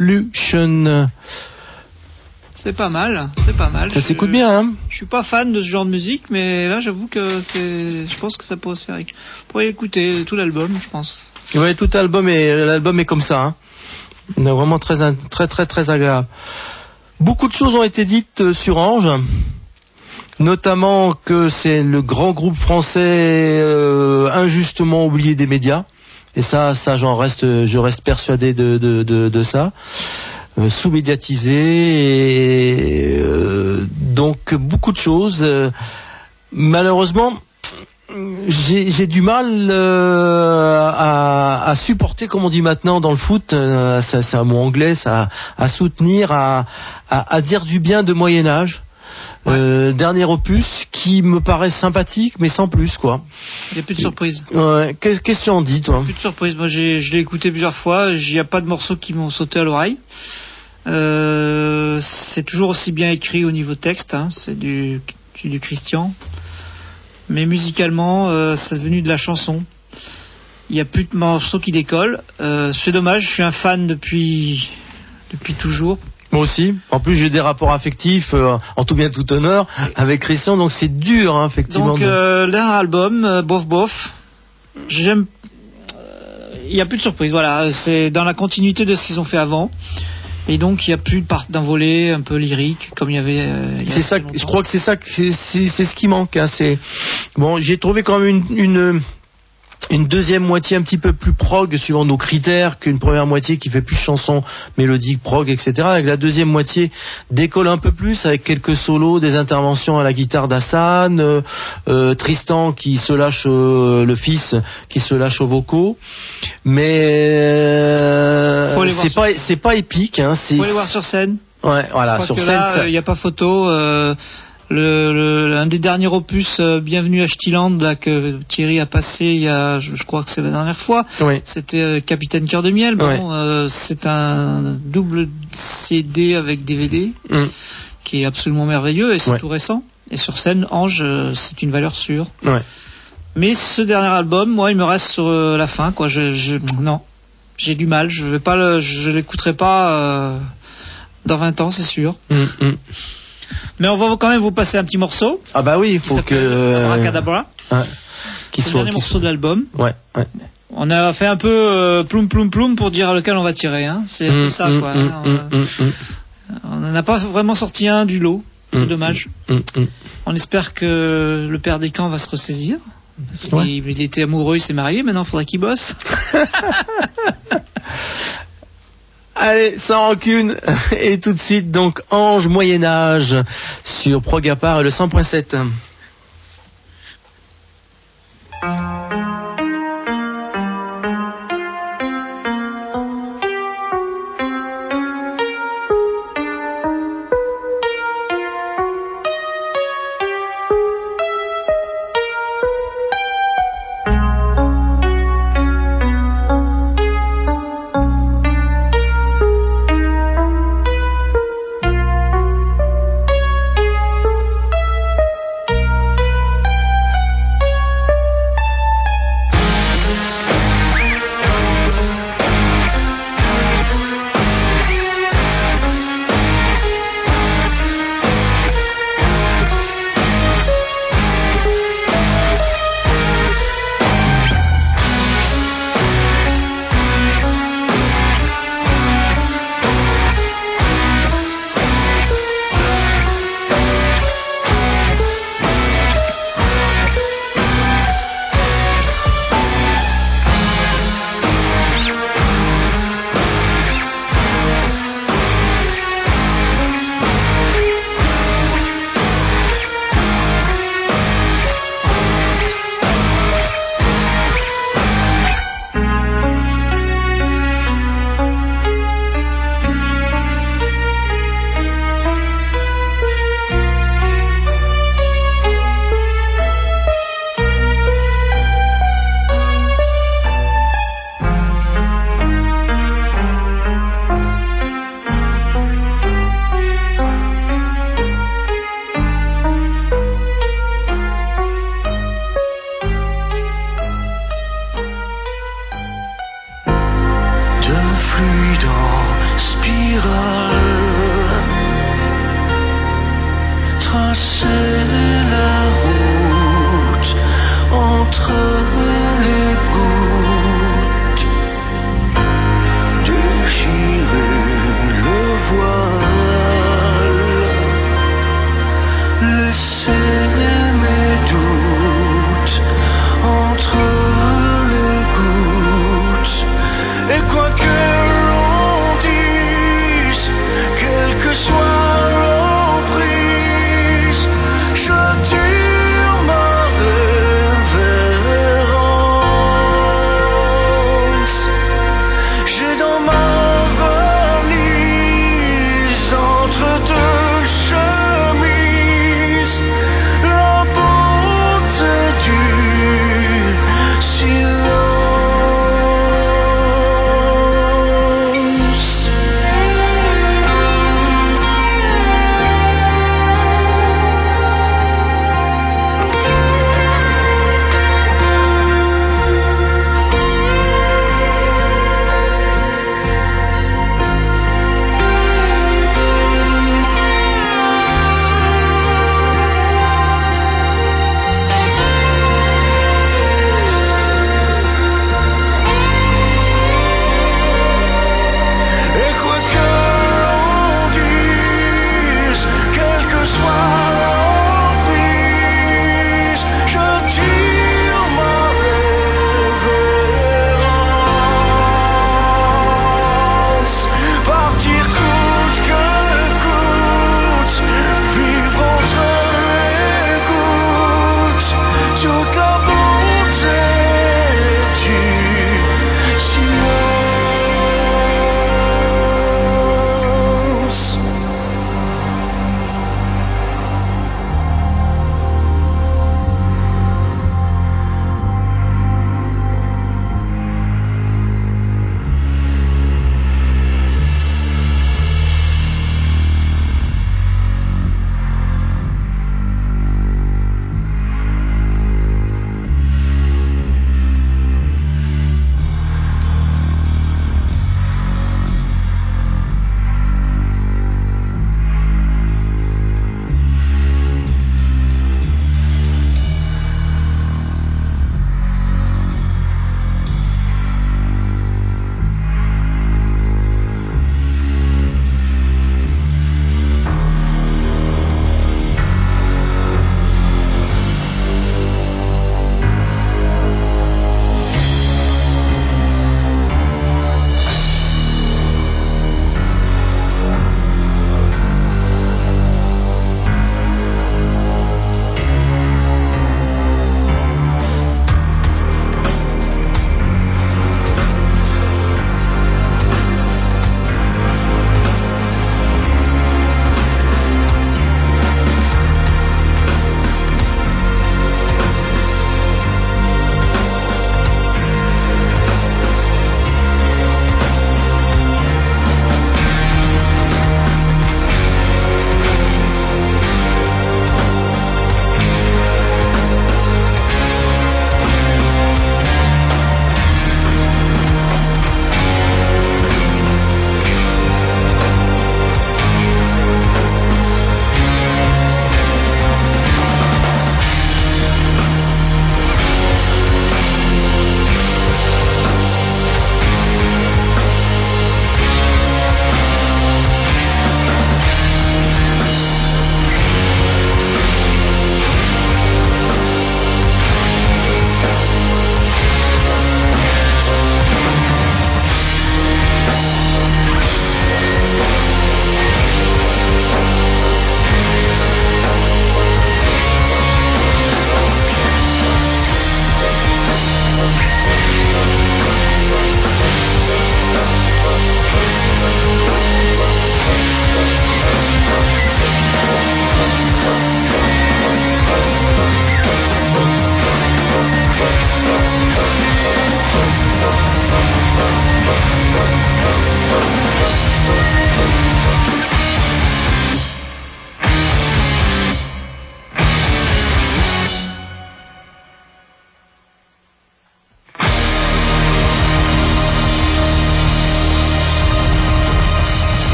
Revolution. C'est pas mal, c'est pas mal. Ça Je- s'écoute bien, hein? Je suis pas fan de ce genre de musique, mais là, j'avoue que c'est. Je pense que ça pourrait se faire. éc- Vous pourriez écouter tout l'album, je pense. Ouais, tout l'album est, l'album est comme ça, hein. Il est vraiment très, très, très, très agréable. Beaucoup de choses ont été dites sur Ange, notamment que c'est le grand groupe français euh, injustement oublié des médias. Et ça, ça, j'en reste, je reste persuadé de, de, de, de ça. Euh, sous-médiatisé et euh, donc beaucoup de choses. Euh, malheureusement, j'ai, j'ai du mal euh, à, à supporter, comme on dit maintenant dans le foot, euh, ça, c'est un mot anglais, ça, à soutenir, à, à, à dire du bien de Moyen Âge. Ouais. Euh, dernier opus qui me paraît sympathique, mais sans plus, quoi. Il n'y a plus de surprise. Ouais. Qu'est-ce que tu en dis, toi? Plus de surprise. Moi, j'ai, je l'ai écouté plusieurs fois. Il n'y a pas de morceaux qui m'ont sauté à l'oreille. Euh, c'est toujours aussi bien écrit au niveau texte. Hein. C'est du, du, du Christian. Mais musicalement, euh, c'est devenu de la chanson. Il n'y a plus de morceaux qui décollent. Euh, c'est dommage. Je suis un fan depuis depuis toujours. Moi aussi. En plus, j'ai des rapports affectifs, euh, en tout bien tout honneur, avec Christian, donc c'est dur, hein, effectivement. Donc, euh, le dernier album, euh, bof bof, j'aime. Il n'y a plus de surprise, voilà. C'est dans la continuité de ce qu'ils ont fait avant. Et donc, il n'y a plus de part d'un volet un peu lyrique, comme il y avait. Euh, il y a c'est ça. Je crois que c'est ça. C'est, c'est, c'est ce qui manque. Hein, c'est bon. J'ai trouvé quand même une. une Une deuxième moitié un petit peu plus prog suivant nos critères qu'une première moitié qui fait plus chanson mélodique, prog, et cetera. Avec la deuxième moitié décolle un peu plus avec quelques solos, des interventions à la guitare d'Hassan, euh, euh, Tristan qui se lâche, euh, le fils qui se lâche aux vocaux. Mais euh, c'est sur... pas c'est pas épique. Hein, c'est... Faut aller voir sur scène. Ouais, voilà, sur que scène. Là, il ça... n'y a pas photo. Euh... Le, le, un des derniers opus, euh, Bienvenue à Ch'tiland, là, que Thierry a passé il y a, je, je crois que c'est la dernière fois. Oui. C'était euh, Capitaine Cœur de Miel. Bon, oui. euh, c'est un double C D avec D V D mm. qui est absolument merveilleux et c'est ouais. tout récent. Et sur scène, Ange, euh, c'est une valeur sûre. Ouais. Mais ce dernier album, moi, il me reste sur euh, la fin, quoi. Je, je, non, j'ai du mal. Je vais pas, le, je l'écouterai pas euh, dans vingt ans, c'est sûr. Mm, mm. Mais on va quand même vous passer un petit morceau. Ah bah oui, il faut que Abracadabra. Ouais. Qui c'est soit le dernier qui morceau soit... de l'album. Ouais, ouais. On a fait un peu euh, ploum ploum ploum pour dire lequel on va tirer. Hein. C'est un mmh, peu ça, mmh, quoi. Mmh, hein. mmh, mmh. On n'en a pas vraiment sorti un du lot. C'est mmh, dommage. Mmh, mmh. On espère que le père des camps va se ressaisir. Parce ouais. qu'il il était amoureux, il s'est marié. Maintenant, il faudrait qu'il bosse. Allez, sans rancune, et tout de suite, donc, Ange Moyen-Âge sur Progapar et le cent point sept. Thank laisser la route entre les gouttes, déchirer le voile, laisser mes doutes entre les gouttes. Et quoi que l'on dise, quelle que soit l'emprise, je tire ma révérence.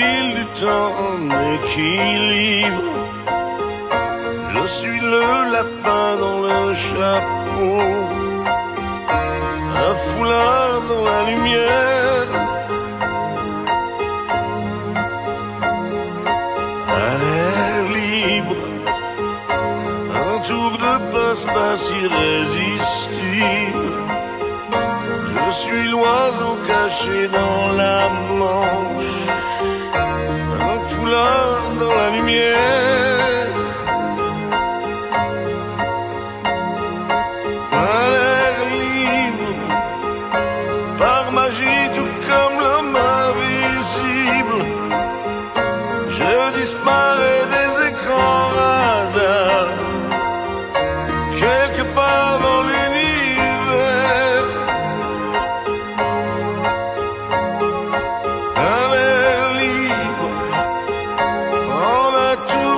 fil du temps en équilibre. Je suis le lapin dans le chapeau, un foulard dans la lumière. À l'air libre, un tour de passe-passe irrésistible. Je suis l'oiseau caché dans la Manche, un foulard dans la lumière. À l'air libre, par magie tout comme l'homme invisible, je disparais des écrans radars, quelque part dans l'univers. À l'air libre, on a tout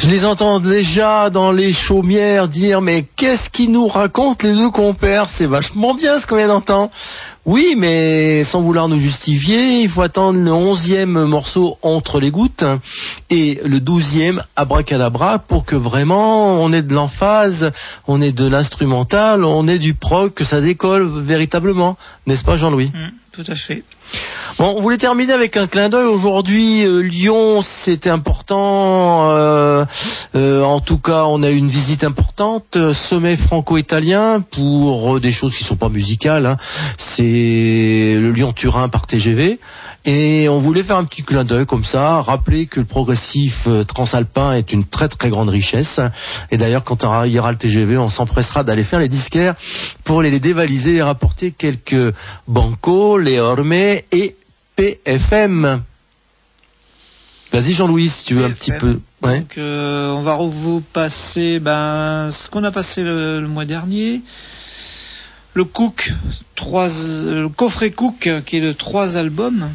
Je les entends déjà dans les chaumières dire mais qu'est-ce qu'ils nous racontent les deux compères, c'est vachement bien ce qu'on vient d'entendre. Oui, mais sans vouloir nous justifier, il faut attendre le onzième morceau Entre les gouttes et le douzième Abracadabra pour que vraiment on ait de l'emphase, on ait de l'instrumental, on ait du prog, que ça décolle véritablement. N'est-ce pas Jean-Louis ? Mmh, tout à fait. Bon, on voulait terminer avec un clin d'œil. Aujourd'hui, euh, Lyon, c'était important. Euh, euh, en tout cas, on a eu une visite importante. Euh, sommet franco-italien pour euh, des choses qui sont pas musicales. Hein. C'est le Lyon-Turin par T G V. Et on voulait faire un petit clin d'œil comme ça, rappeler que le progressif euh, transalpin est une très très grande richesse. Et d'ailleurs, quand il y aura le T G V, on s'empressera d'aller faire les disquaires pour les dévaliser et rapporter quelques Banco, les Orme et P F M. Vas-y Jean-Louis, si tu veux P F M. Un petit peu. Ouais. Donc euh, on va vous passer ben, ce qu'on a passé le, le mois dernier. Le Cook, trois, le coffret Cook qui est de trois albums.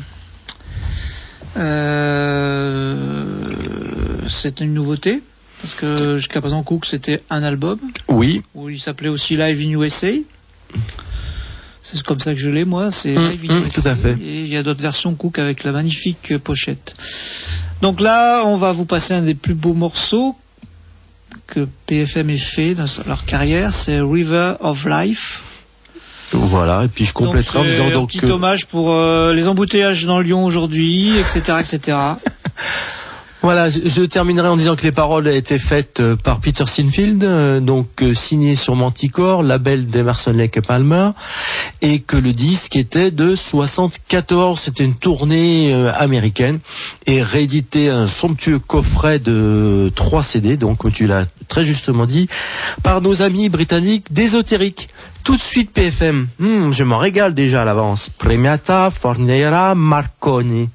Euh, c'est une nouveauté parce que jusqu'à présent Cook c'était un album. Oui. Où il s'appelait aussi Live in U S A. C'est comme ça que je l'ai moi, c'est mmh, Live in mmh, U S A. Tout à fait. Et il y a d'autres versions Cook avec la magnifique pochette. Donc là, on va vous passer un des plus beaux morceaux que P F M ait fait dans leur carrière, c'est River of Life. Voilà, et puis je compléterai en disant donc... un petit euh... hommage pour euh, les embouteillages dans Lyon aujourd'hui, et cetera, et cetera. Voilà, je, je terminerai en disant que les paroles étaient faites euh, par Peter Sinfield, euh, donc euh, signé sur Manticore, label d'Emerson Lake et Palmer, et que le disque était de soixante-quatorze, c'était une tournée euh, américaine, et réédité un somptueux coffret de trois C D, donc tu l'as très justement dit, par nos amis britanniques d'Ésotérique. Tout de suite P F M, mmh, je m'en régale déjà à l'avance. Premiata Fornera Marconi.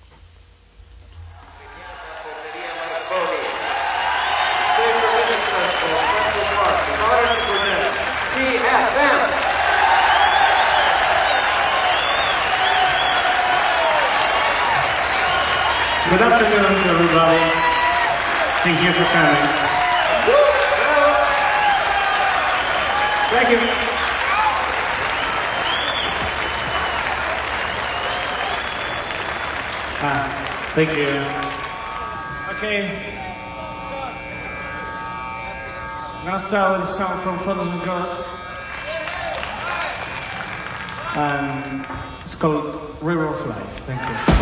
Good afternoon, everybody. Thank you for coming. Thank you. Ah, thank you. Okay. I'm gonna start with a song from Photos and Ghosts. Um, it's called River of Life. Thank you.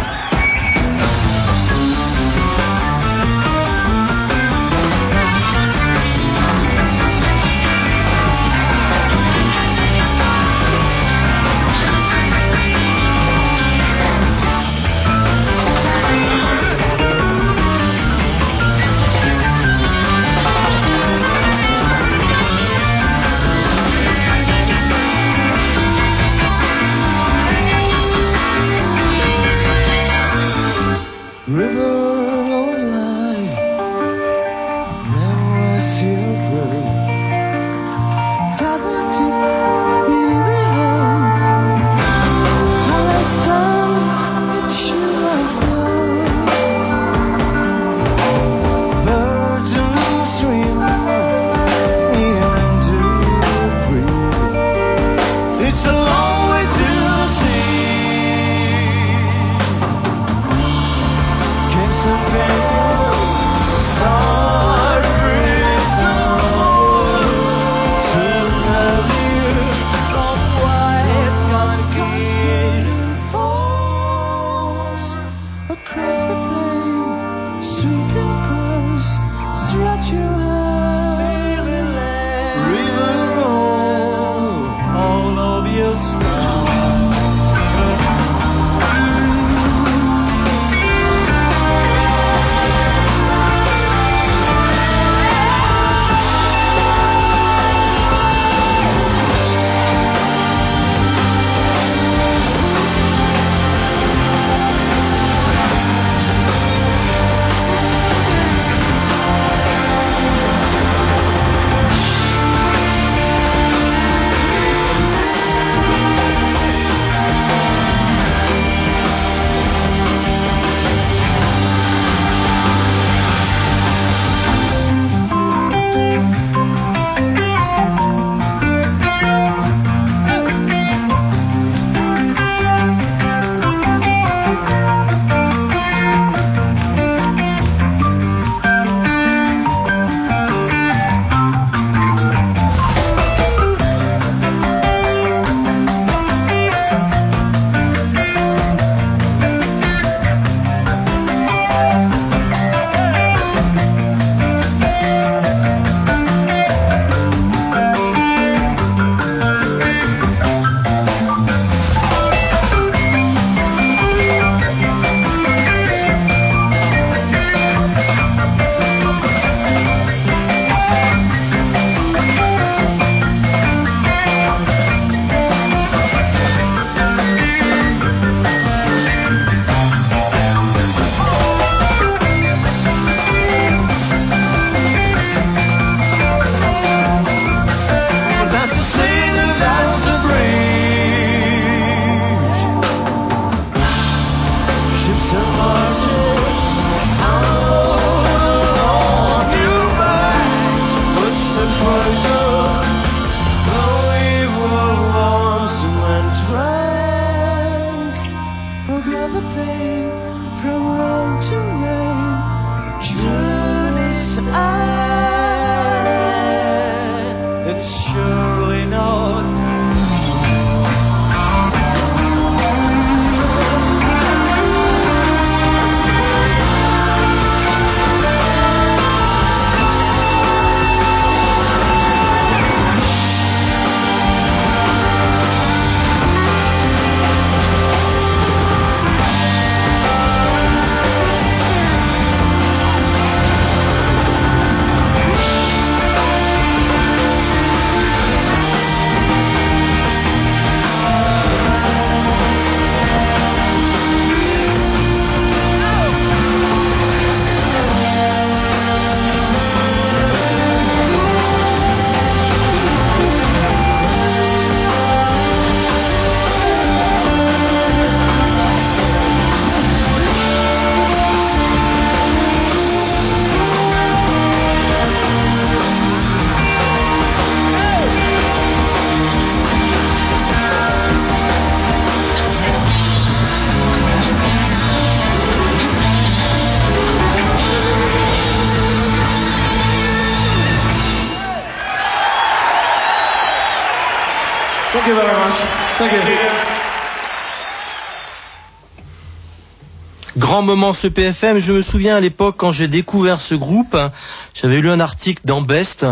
Thank you. Grand moment ce P F M, je me souviens à l'époque quand j'ai découvert ce groupe, j'avais lu un article dans Best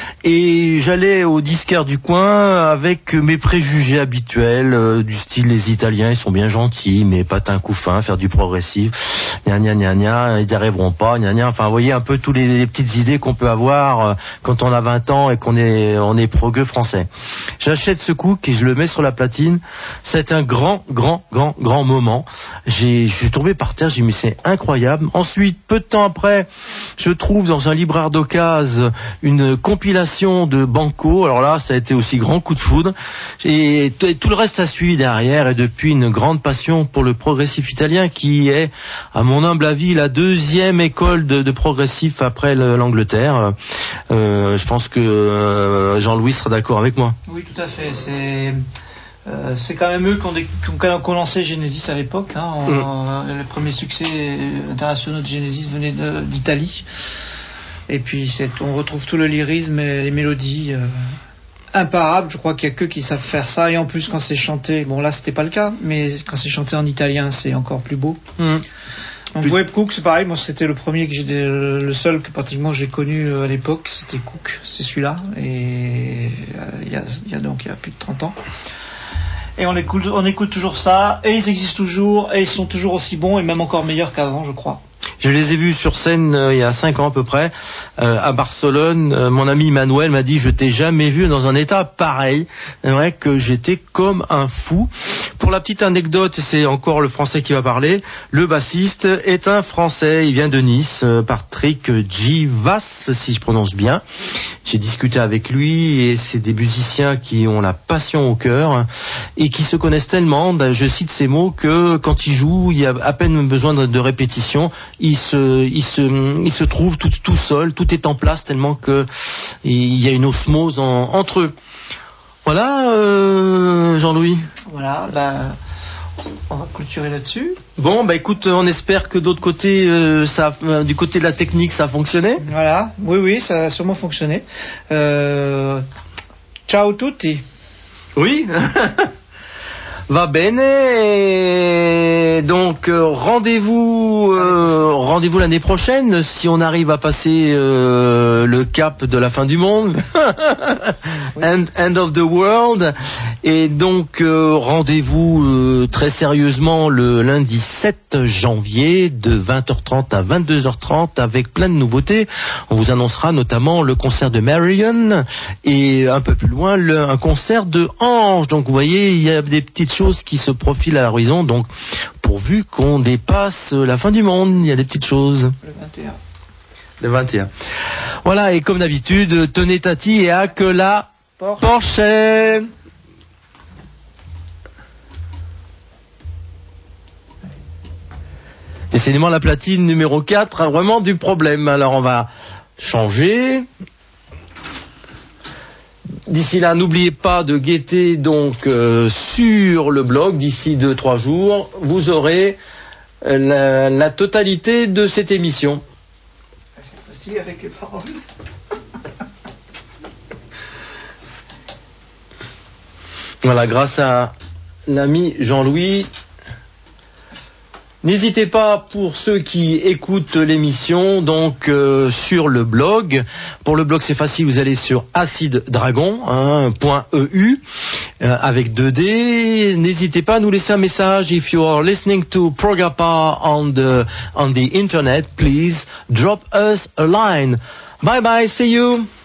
et j'allais au disquaire du coin avec mes préjugés habituels euh, du style les Italiens ils sont bien gentils mais patin coup fin, faire du progressif, gna gna gna gna, ils n'y arriveront pas, gna gna, enfin vous voyez un peu toutes les, les petites idées qu'on peut avoir euh, quand on a vingt ans et qu'on est on est progueux français. J'achète ce cook et je le mets sur la platine, c'est un grand grand grand grand moment. J'ai je suis tombé par terre, j'ai dit mais c'est incroyable. Ensuite, peu de temps après, je trouve dans un libraire d'occasion une compilation de Banco. Alors là, ça a été aussi grand coup de foudre. Et t- tout le reste a suivi derrière. Et depuis, une grande passion pour le progressif italien qui est, à mon humble avis, la deuxième école de, de progressif après le, l'Angleterre. Euh, je pense que euh, Jean-Louis sera d'accord avec moi. Oui, tout à fait. C'est... Euh, c'est quand même eux qui ont, des, qui ont, qui ont lancé Genesis à l'époque. Hein, en, Mm. en, les premiers succès internationaux de Genesis venaient de, d'Italie. Et puis c'est, on retrouve tout le lyrisme et les mélodies euh, imparables. Je crois qu'il y a qu'eux qui savent faire ça. Et en plus quand c'est chanté, bon là c'était pas le cas, mais quand c'est chanté en italien c'est encore plus beau. Mm. Donc Web Cook c'est pareil. Moi c'était le premier que j'ai, le seul que pratiquement j'ai connu à l'époque. C'était Cook, c'est celui-là. Et il y a, il y a donc il y a plus de trente ans. Et on écoute, on écoute toujours ça, et ils existent toujours, et ils sont toujours aussi bons, et même encore meilleurs qu'avant, je crois. Je les ai vus sur scène euh, il y a cinq ans à peu près, euh, à Barcelone. Euh, mon ami Manuel m'a dit, je t'ai jamais vu dans un état pareil. C'est vrai que j'étais comme un fou. Pour la petite anecdote, c'est encore le français qui va parler. Le bassiste est un français, il vient de Nice, euh, Patrick Givas, si je prononce bien. J'ai discuté avec lui et c'est des musiciens qui ont la passion au cœur et qui se connaissent tellement, je cite ces mots, que quand ils jouent, il y a à peine besoin de, de répétition. Ils se, ils se, ils se trouvent tout, tout seuls, tout est en place tellement que il y a une osmose en, entre eux. Voilà, euh, Jean-Louis. Voilà, bah, on va clôturer là-dessus. Bon, bah écoute, on espère que d'autre côté, euh, ça, euh, du côté de la technique, ça a fonctionné. Voilà, oui, oui, ça a sûrement fonctionné. Euh, ciao tutti. Oui. Va bene. Et donc euh, rendez-vous, euh, rendez-vous l'année prochaine si on arrive à passer euh, le cap de la fin du monde, end, end of the world. Et donc euh, rendez-vous euh, très sérieusement le lundi sept janvier de vingt heures trente à vingt-deux heures trente avec plein de nouveautés. On vous annoncera notamment le concert de Marion et un peu plus loin le, un concert de Ange. Donc vous voyez, il y a des petites choses qui se profilent à l'horizon, donc pourvu qu'on dépasse la fin du monde, il y a des petites choses. Le vingt et un. Le vingt et un. Voilà, et comme d'habitude, tenez Tati et à que la prochaine. Décidément, la platine numéro quatre a vraiment du problème. Alors on va changer. D'ici là, n'oubliez pas de guetter donc euh, sur le blog. D'ici deux trois jours, vous aurez euh, la, la totalité de cette émission. C'est facile avec les paroles. Voilà, grâce à l'ami Jean-Louis. N'hésitez pas, pour ceux qui écoutent l'émission, donc euh, sur le blog. Pour le blog, c'est facile, vous allez sur acid dragon point e u euh, avec deux D. N'hésitez pas à nous laisser un message. If you are listening to Progapa on the on the internet, please drop us a line. Bye bye, see you.